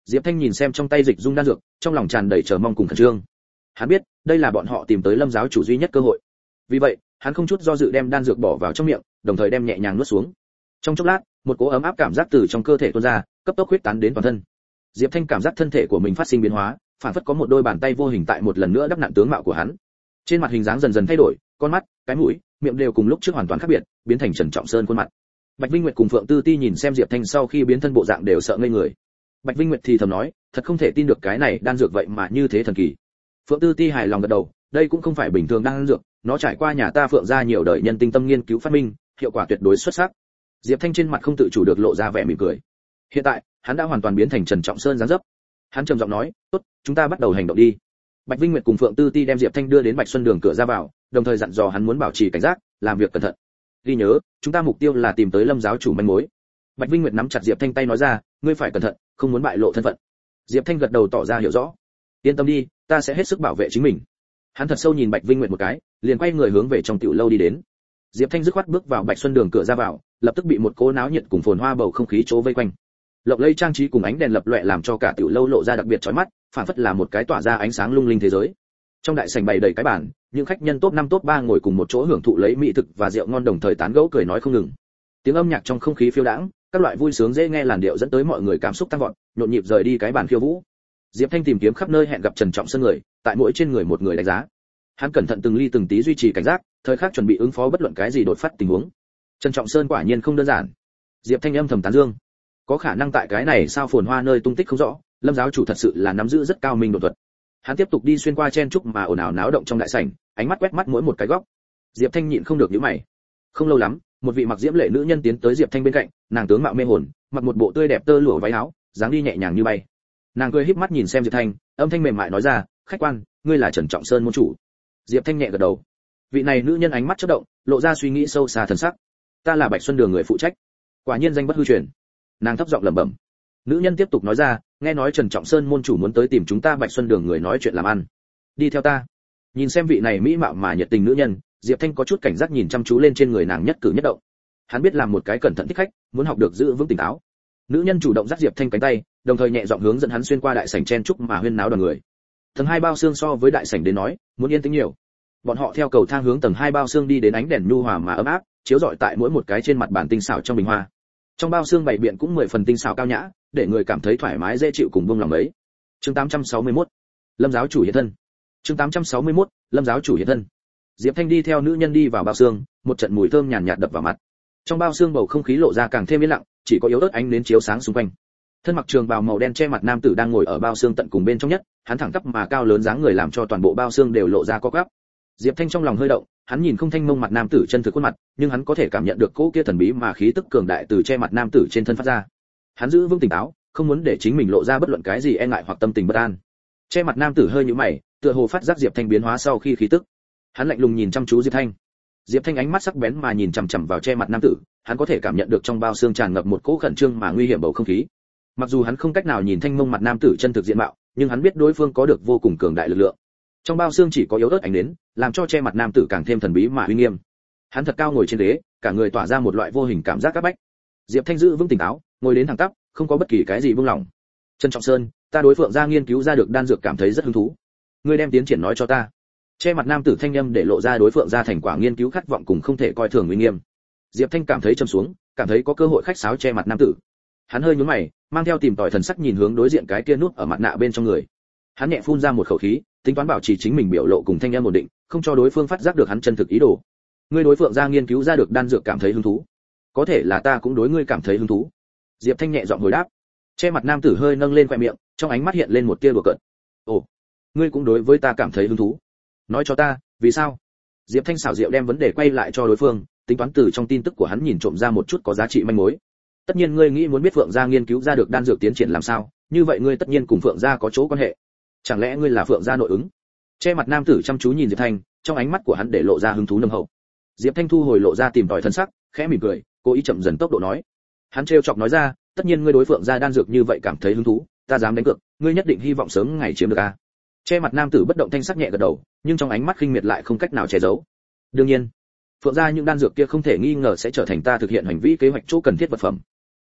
Diệp Thanh nhìn xem trong tay dịch dung đan dược, trong lòng tràn đầy chờ mong cùng khẩn trương. Hắn biết, đây là bọn họ tìm tới Lâm giáo chủ duy nhất cơ hội. Vì vậy, hắn không chút do dự đem đan dược bỏ vào trong miệng, đồng thời đem nhẹ nhàng nuốt xuống. Trong chốc lát, một cỗ ấm áp cảm giác từ trong cơ thể tuôn ra, cấp tốc huyết tán đến toàn thân. Diệp Thanh cảm giác thân thể của mình phát sinh biến hóa, phản phất có một đôi bàn tay vô hình tại một lần nữa đắp nặn tướng mạo của hắn. Trên mặt hình dáng dần dần thay đổi, con mắt, cái mũi, miệng đều cùng lúc trước hoàn toàn khác biệt, biến thành Trần Trọng Sơn khuôn mặt. Bạch Vinh Nguyệt cùng Phượng Tư Ti nhìn xem Diệp Thanh sau khi biến thân bộ dạng đều sợ ngây người. Bạch Vinh Nguyệt thì thầm nói, thật không thể tin được cái này đan dược vậy mà như thế thần kỳ. Phượng Tư Ti hài lòng gật đầu, đây cũng không phải bình thường đan dược, nó trải qua nhà ta Phượng gia nhiều đời nhân tinh tâm nghiên cứu phát minh, hiệu quả tuyệt đối xuất sắc. Diệp Thanh trên mặt không tự chủ được lộ ra vẻ mỉm cười. Hiện tại, hắn đã hoàn toàn biến thành Trần Trọng Sơn dáng dấp. Hắn trầm giọng nói, "Tốt, chúng ta bắt đầu hành động đi." Bạch Vinh Nguyệt cùng Phượng Tư Ti đem Diệp Thanh đưa đến Bạch Xuân Đường cửa ra vào, đồng thời dặn dò hắn muốn bảo trì cảnh giác, làm việc cẩn thận. Ghi nhớ, chúng ta mục tiêu là tìm tới Lâm giáo chủ manh mối. Bạch Vinh Nguyệt nắm chặt Diệp Thanh tay nói ra, ngươi phải cẩn thận, không muốn bại lộ thân phận. Diệp Thanh gật đầu tỏ ra hiểu rõ. Yên tâm đi, ta sẽ hết sức bảo vệ chính mình. Hắn thật sâu nhìn Bạch Vinh Nguyệt một cái, liền quay người hướng về trong tiểu lâu đi đến. Diệp Thanh dứt khoát bước vào Bạch Xuân Đường cửa ra vào, lập tức bị một cỗ náo nhiệt cùng phồn hoa bầu không khí chỗ vây quanh. Lộng lẫy trang trí cùng ánh đèn lập lòe làm cho cả tiểu lâu lộ ra đặc biệt chói mắt, phản phất là một cái tỏa ra ánh sáng lung linh thế giới. Trong đại sảnh bày đầy cái bàn, những khách nhân top 5 top 3 ngồi cùng một chỗ hưởng thụ lấy mỹ thực và rượu ngon, đồng thời tán gẫu cười nói không ngừng. Tiếng âm nhạc trong không khí phiêu đãng, các loại vui sướng dễ nghe làn điệu dẫn tới mọi người cảm xúc tăng vọt, nhộn nhịp rời đi cái bàn khiêu vũ. Diệp Thanh tìm kiếm khắp nơi hẹn gặp Trần Trọng Sơn người, tại mỗi trên người một người đánh giá. Hắn cẩn thận từng ly từng tí duy trì cảnh giác, thời khắc chuẩn bị ứng phó bất luận cái gì đột phát tình huống. Trần Trọng Sơn quả nhiên không đơn giản. Diệp Thanh âm thầm tán dương. Có khả năng tại cái này sao phồn hoa nơi tung tích không rõ, Lâm giáo chủ thật sự là nắm giữ rất cao minh đột thuật. Hắn tiếp tục đi xuyên qua chen trúc mà ồn ào náo động trong đại sảnh, ánh mắt quét mắt mỗi một cái góc. Diệp Thanh nhịn không được nhíu mày. Không lâu lắm, một vị mặc diễm lệ nữ nhân tiến tới Diệp Thanh bên cạnh, nàng tướng mạo mê hồn, mặc một bộ tươi đẹp tơ lụa váy áo, dáng đi nhẹ nhàng như bay. Nàng cười híp mắt nhìn xem Diệp Thanh, âm thanh mềm mại nói ra, khách quan, ngươi là Trần Trọng Sơn môn chủ. Diệp Thanh nhẹ gật đầu. Vị này nữ nhân ánh mắt chớp động, lộ ra suy nghĩ sâu xa thần sắc. Ta là Bạch Xuân Đường người phụ trách. Quả nhiên danh bất hư truyền. Nàng thấp giọng lẩm bẩm. Nữ nhân tiếp tục nói ra, nghe nói Trần Trọng Sơn môn chủ muốn tới tìm chúng ta Bạch Xuân Đường người nói chuyện làm ăn. Đi theo ta. Nhìn xem vị này mỹ mạo mà nhiệt tình nữ nhân, Diệp Thanh có chút cảnh giác nhìn chăm chú lên trên người nàng nhất cử nhất động. Hắn biết làm một cái cẩn thận thích khách, muốn học được giữ vững tỉnh táo. Nữ nhân chủ động dắt Diệp Thanh cánh tay, đồng thời nhẹ giọng hướng dẫn hắn xuyên qua đại sảnh chen trúc mà huyên náo đoàn người. Tầng 2 bao xương so với đại sảnh đến nói, muốn yên tĩnh nhiều. Bọn họ theo cầu thang hướng tầng 2 bao xương đi đến, ánh đèn nhu hòa mà ấm áp, chiếu rọi tại mỗi một cái trên mặt bàn tinh xảo trong bình hoa. Trong bao xương bày biện cũng 10 phần tinh xảo cao nhã, để người cảm thấy thoải mái dễ chịu cùng buông lòng ấy. Chương 861. Lâm giáo chủ hiện thân. Chương 861. Lâm giáo chủ hiện thân. Diệp Thanh đi theo nữ nhân đi vào bao xương, một trận mùi thơm nhàn nhạt đập vào mặt. Trong bao xương bầu không khí lộ ra càng thêm yên lặng, chỉ có yếu ớt ánh nến chiếu sáng xung quanh. Thân mặc trường bào màu đen che mặt nam tử đang ngồi ở bao xương tận cùng bên trong nhất, hắn thẳng tắp mà cao lớn dáng người làm cho toàn bộ bao xương đều lộ ra co quắp. Diệp Thanh trong lòng hơi động, hắn nhìn không thanh mông mặt nam tử chân thực khuôn mặt, nhưng hắn có thể cảm nhận được cỗ kia thần bí mà khí tức cường đại từ che mặt nam tử trên thân phát ra. Hắn giữ vững tỉnh táo, không muốn để chính mình lộ ra bất luận cái gì e ngại hoặc tâm tình bất an. Che mặt nam tử hơi nhíu mày, tựa hồ phát giác Diệp Thanh biến hóa sau khi khí tức. Hắn lạnh lùng nhìn chăm chú Diệp Thanh. Diệp Thanh ánh mắt sắc bén mà nhìn chằm chằm vào che mặt nam tử, hắn có thể cảm nhận được trong bao xương tràn ngập một cỗ khẩn trương mà nguy hiểm bầu không khí. Mặc dù hắn không cách nào nhìn thanh mông mặt nam tử chân thực diện mạo, nhưng hắn biết đối phương có được vô cùng cường đại lực lượng. Trong bao xương chỉ có yếu ớt ánh nến, làm cho che mặt nam tử càng thêm thần bí mà uy nghiêm. Hắn thật cao ngồi trên ghế, cả người tỏa ra một loại vô hình cảm giác áp bách. Diệp Thanh giữ vững tỉnh táo, ngồi đến thẳng tắp, không có bất kỳ cái gì buông lỏng. Trần Trọng Sơn, ta đối Phượng gia nghiên cứu ra được đan dược cảm thấy rất hứng thú. Ngươi đem tiến triển nói cho ta. Che mặt nam tử thanh âm để lộ ra đối Phượng gia thành quả nghiên cứu khát vọng cùng không thể coi thường uy nghiêm. Diệp Thanh cảm thấy trầm xuống, cảm thấy có cơ hội khách sáo che mặt nam tử. Hắn hơi nhướng mày, mang theo tìm tòi thần sắc nhìn hướng đối diện cái kia nút ở mặt nạ bên trong người. Hắn nhẹ phun ra một khẩu khí, tính toán bảo trì chính mình biểu lộ cùng thanh âm ổn định, không cho đối phương phát giác được hắn chân thực ý đồ. Ngươi đối Phượng gia nghiên cứu ra được đan dược cảm thấy hứng thú, có thể là ta cũng đối ngươi cảm thấy hứng thú. Diệp Thanh nhẹ giọng hồi đáp. Che mặt nam tử hơi nâng lên khóe miệng, trong ánh mắt hiện lên một tia đùa cợt. Ồ, ngươi cũng đối với ta cảm thấy hứng thú? Nói cho ta, vì sao? Diệp Thanh xảo diệu đem vấn đề quay lại cho đối phương, tính toán từ trong tin tức của hắn nhìn trộm ra một chút có giá trị manh mối. Tất nhiên ngươi nghĩ muốn biết Phượng gia nghiên cứu ra được đan dược tiến triển làm sao, như vậy ngươi tất nhiên cùng Phượng gia có chỗ quan hệ. Chẳng lẽ ngươi là Phượng gia nội ứng? Che mặt nam tử chăm chú nhìn Diệp Thanh, trong ánh mắt của hắn để lộ ra hứng thú nồng hậu. Diệp Thanh thu hồi lộ ra tìm tòi thân sắc, khẽ mỉm cười, cố ý chậm dần tốc độ nói. Hắn trêu chọc nói ra, tất nhiên ngươi đối Phượng gia đan dược như vậy cảm thấy hứng thú, ta dám đánh cược, ngươi nhất định hy vọng sớm ngày chiếm được a. Che mặt nam tử bất động thanh sắc nhẹ gật đầu, nhưng trong ánh mắt khinh miệt lại không cách nào che giấu. Đương nhiên, Phượng gia những đan dược kia không thể nghi ngờ sẽ trở thành ta thực hiện hành vi kế hoạch chỗ cần thiết vật phẩm.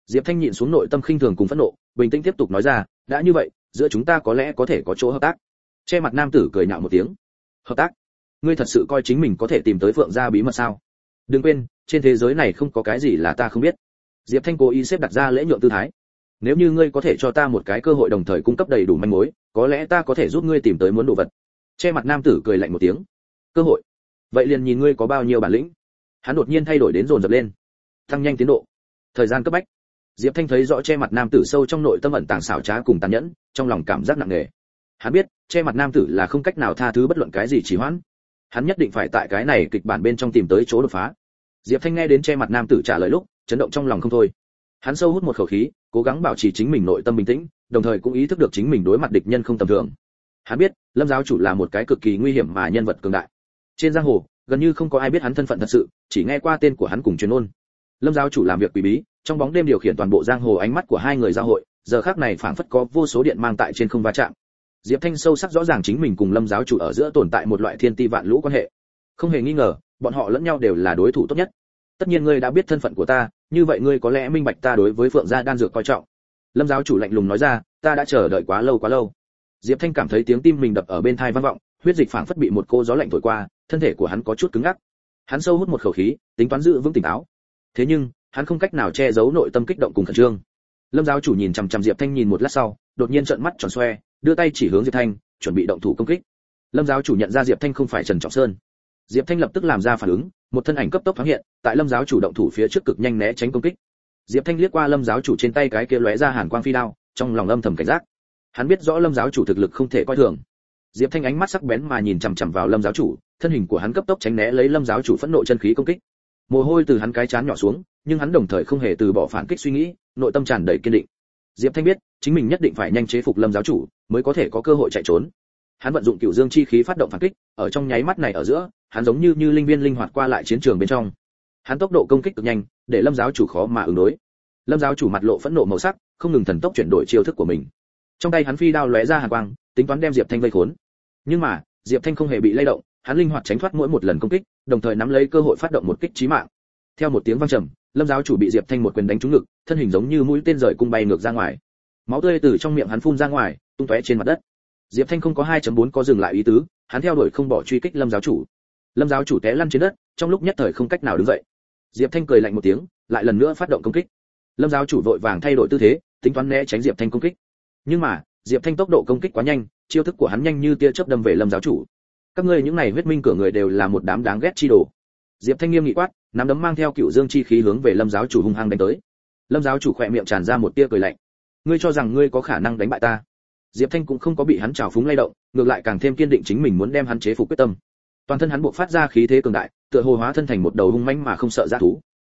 Diệp Thanh nhịn xuống nội tâm khinh thường cùng phẫn nộ, bình tĩnh tiếp tục nói ra, đã như vậy, giữa chúng ta có lẽ có thể có chỗ hợp tác. Che mặt nam tử cười nhạo một tiếng. Hợp tác? Ngươi thật sự coi chính mình có thể tìm tới Phượng gia bí mật sao? Đừng quên, trên thế giới này không có cái gì là ta không biết. Diệp Thanh cố ý xếp đặt ra lễ nhượng tư thái. Nếu như ngươi có thể cho ta một cái cơ hội đồng thời cung cấp đầy đủ manh mối, có lẽ ta có thể giúp ngươi tìm tới muốn đồ vật. Che mặt nam tử cười lạnh một tiếng. Cơ hội? Vậy liền nhìn ngươi có bao nhiêu bản lĩnh. Hắn đột nhiên thay đổi đến dồn dập lên, tăng nhanh tiến độ. Thời gian cấp bách. Diệp Thanh thấy rõ che mặt nam tử sâu trong nội tâm ẩn tàng xảo trá cùng tàn nhẫn, trong lòng cảm giác nặng nề. Hắn biết, che mặt nam tử là không cách nào tha thứ bất luận cái gì trì hoãn. Hắn nhất định phải tại cái này kịch bản bên trong tìm tới chỗ đột phá. Diệp Thanh nghe đến che mặt nam tử trả lời lúc, chấn động trong lòng không thôi. Hắn sâu hút một khẩu khí, cố gắng bảo trì chính mình nội tâm bình tĩnh, đồng thời cũng ý thức được chính mình đối mặt địch nhân không tầm thường. Hắn biết, Lâm giáo chủ là một cái cực kỳ nguy hiểm mà nhân vật cường đại. Trên giang hồ, gần như không có ai biết hắn thân phận thật sự, chỉ nghe qua tên của hắn cùng truyền ngôn. Lâm giáo chủ làm việc quỷ bí, trong bóng đêm điều khiển toàn bộ giang hồ, ánh mắt của hai người giao hội, giờ khắc này phảng phất có vô số điện mang tại trên không va chạm. Diệp Thanh sâu sắc rõ ràng chính mình cùng Lâm giáo chủ ở giữa tồn tại một loại thiên ti vạn lũ quan hệ. Không hề nghi ngờ, bọn họ lẫn nhau đều là đối thủ tốt nhất. Tất nhiên ngươi đã biết thân phận của ta, như vậy ngươi có lẽ minh bạch ta đối với Phượng gia đan dược coi trọng. Lâm giáo chủ lạnh lùng nói ra, ta đã chờ đợi quá lâu quá lâu. Diệp Thanh cảm thấy tiếng tim mình đập ở bên tai vang vọng, huyết dịch phảng phất bị một cô gió lạnh thổi qua, thân thể của hắn có chút cứng ngắc. Hắn sâu hút một khẩu khí, tính toán giữ vững tỉnh táo. Thế nhưng, hắn không cách nào che giấu nội tâm kích động cùng khẩn trương. Lâm giáo chủ nhìn chằm chằm Diệp Thanh nhìn một lát sau, đột nhiên trợn mắt tròn xoe, đưa tay chỉ hướng Diệp Thanh, chuẩn bị động thủ công kích. Lâm giáo chủ nhận ra Diệp Thanh không phải Trần Trọng Sơn. Diệp Thanh lập tức làm ra phản ứng, một thân ảnh cấp tốc thoáng hiện, tại Lâm giáo chủ động thủ phía trước cực nhanh né tránh công kích. Diệp Thanh liếc qua Lâm giáo chủ trên tay cái kia lóe ra hàn quang phi đao, trong lòng âm thầm cảnh giác. Hắn biết rõ Lâm giáo chủ thực lực không thể coi thường. Diệp Thanh ánh mắt sắc bén mà nhìn chằm chằm vào Lâm giáo chủ, thân hình của hắn cấp tốc tránh né lấy Lâm giáo chủ phẫn nộ chân khí công kích. Mồ hôi từ hắn cái trán nhỏ xuống, nhưng hắn đồng thời không hề từ bỏ phản kích suy nghĩ, nội tâm tràn đầy kiên định. Diệp Thanh biết, chính mình nhất định phải nhanh chế phục Lâm giáo chủ, mới có thể có cơ hội chạy trốn. Hắn vận dụng Cửu Dương chi khí phát động phản kích, ở trong nháy mắt này ở giữa, hắn giống như linh viên linh hoạt qua lại chiến trường bên trong. Hắn tốc độ công kích cực nhanh, để Lâm giáo chủ khó mà ứng đối. Lâm giáo chủ mặt lộ phẫn nộ màu sắc, không ngừng thần tốc chuyển đổi chiêu thức của mình. Trong tay hắn phi đao lóe ra hàn quang, tính toán đem Diệp Thanh vây khốn. Nhưng mà, Diệp Thanh không hề bị lay động, hắn linh hoạt tránh thoát mỗi một lần công kích, đồng thời nắm lấy cơ hội phát động một kích chí mạng. Theo một tiếng vang trầm, Lâm giáo chủ bị Diệp Thanh một quyền đánh trúng ngực, thân hình giống như mũi tên rời cung bay ngược ra ngoài. Máu tươi từ trong miệng hắn phun ra ngoài, tung tóe trên mặt đất. Diệp Thanh không có 2.4 có dừng lại ý tứ, hắn theo đuổi không bỏ truy kích Lâm giáo chủ. Lâm giáo chủ té lăn trên đất, trong lúc nhất thời không cách nào đứng dậy. Diệp Thanh cười lạnh một tiếng, lại lần nữa phát động công kích. Lâm giáo chủ vội vàng thay đổi tư thế, tính toán né tránh Diệp Thanh công kích. Nhưng mà, Diệp Thanh tốc độ công kích quá nhanh, chiêu thức của hắn nhanh như tia chớp đâm về Lâm giáo chủ. Các ngươi những này huyết minh cửa người đều là một đám đáng ghét chi đồ. Diệp Thanh nghiêm nghị quát, nắm đấm mang theo Cửu Dương chi khí hướng về Lâm giáo chủ hung hăng đánh tới. Lâm giáo chủ khỏe miệng tràn ra một tia cười lạnh. Ngươi cho rằng ngươi có khả năng đánh bại ta? Diệp Thanh cũng không có bị hắn trào phúng lay động, ngược lại càng thêm kiên định chính mình muốn đem hắn chế phục quyết tâm. Toàn thân hắn bộc phát ra khí thế cường đại, tựa hồ hóa thân thành một đầu hung mãnh mà không sợ dã thú.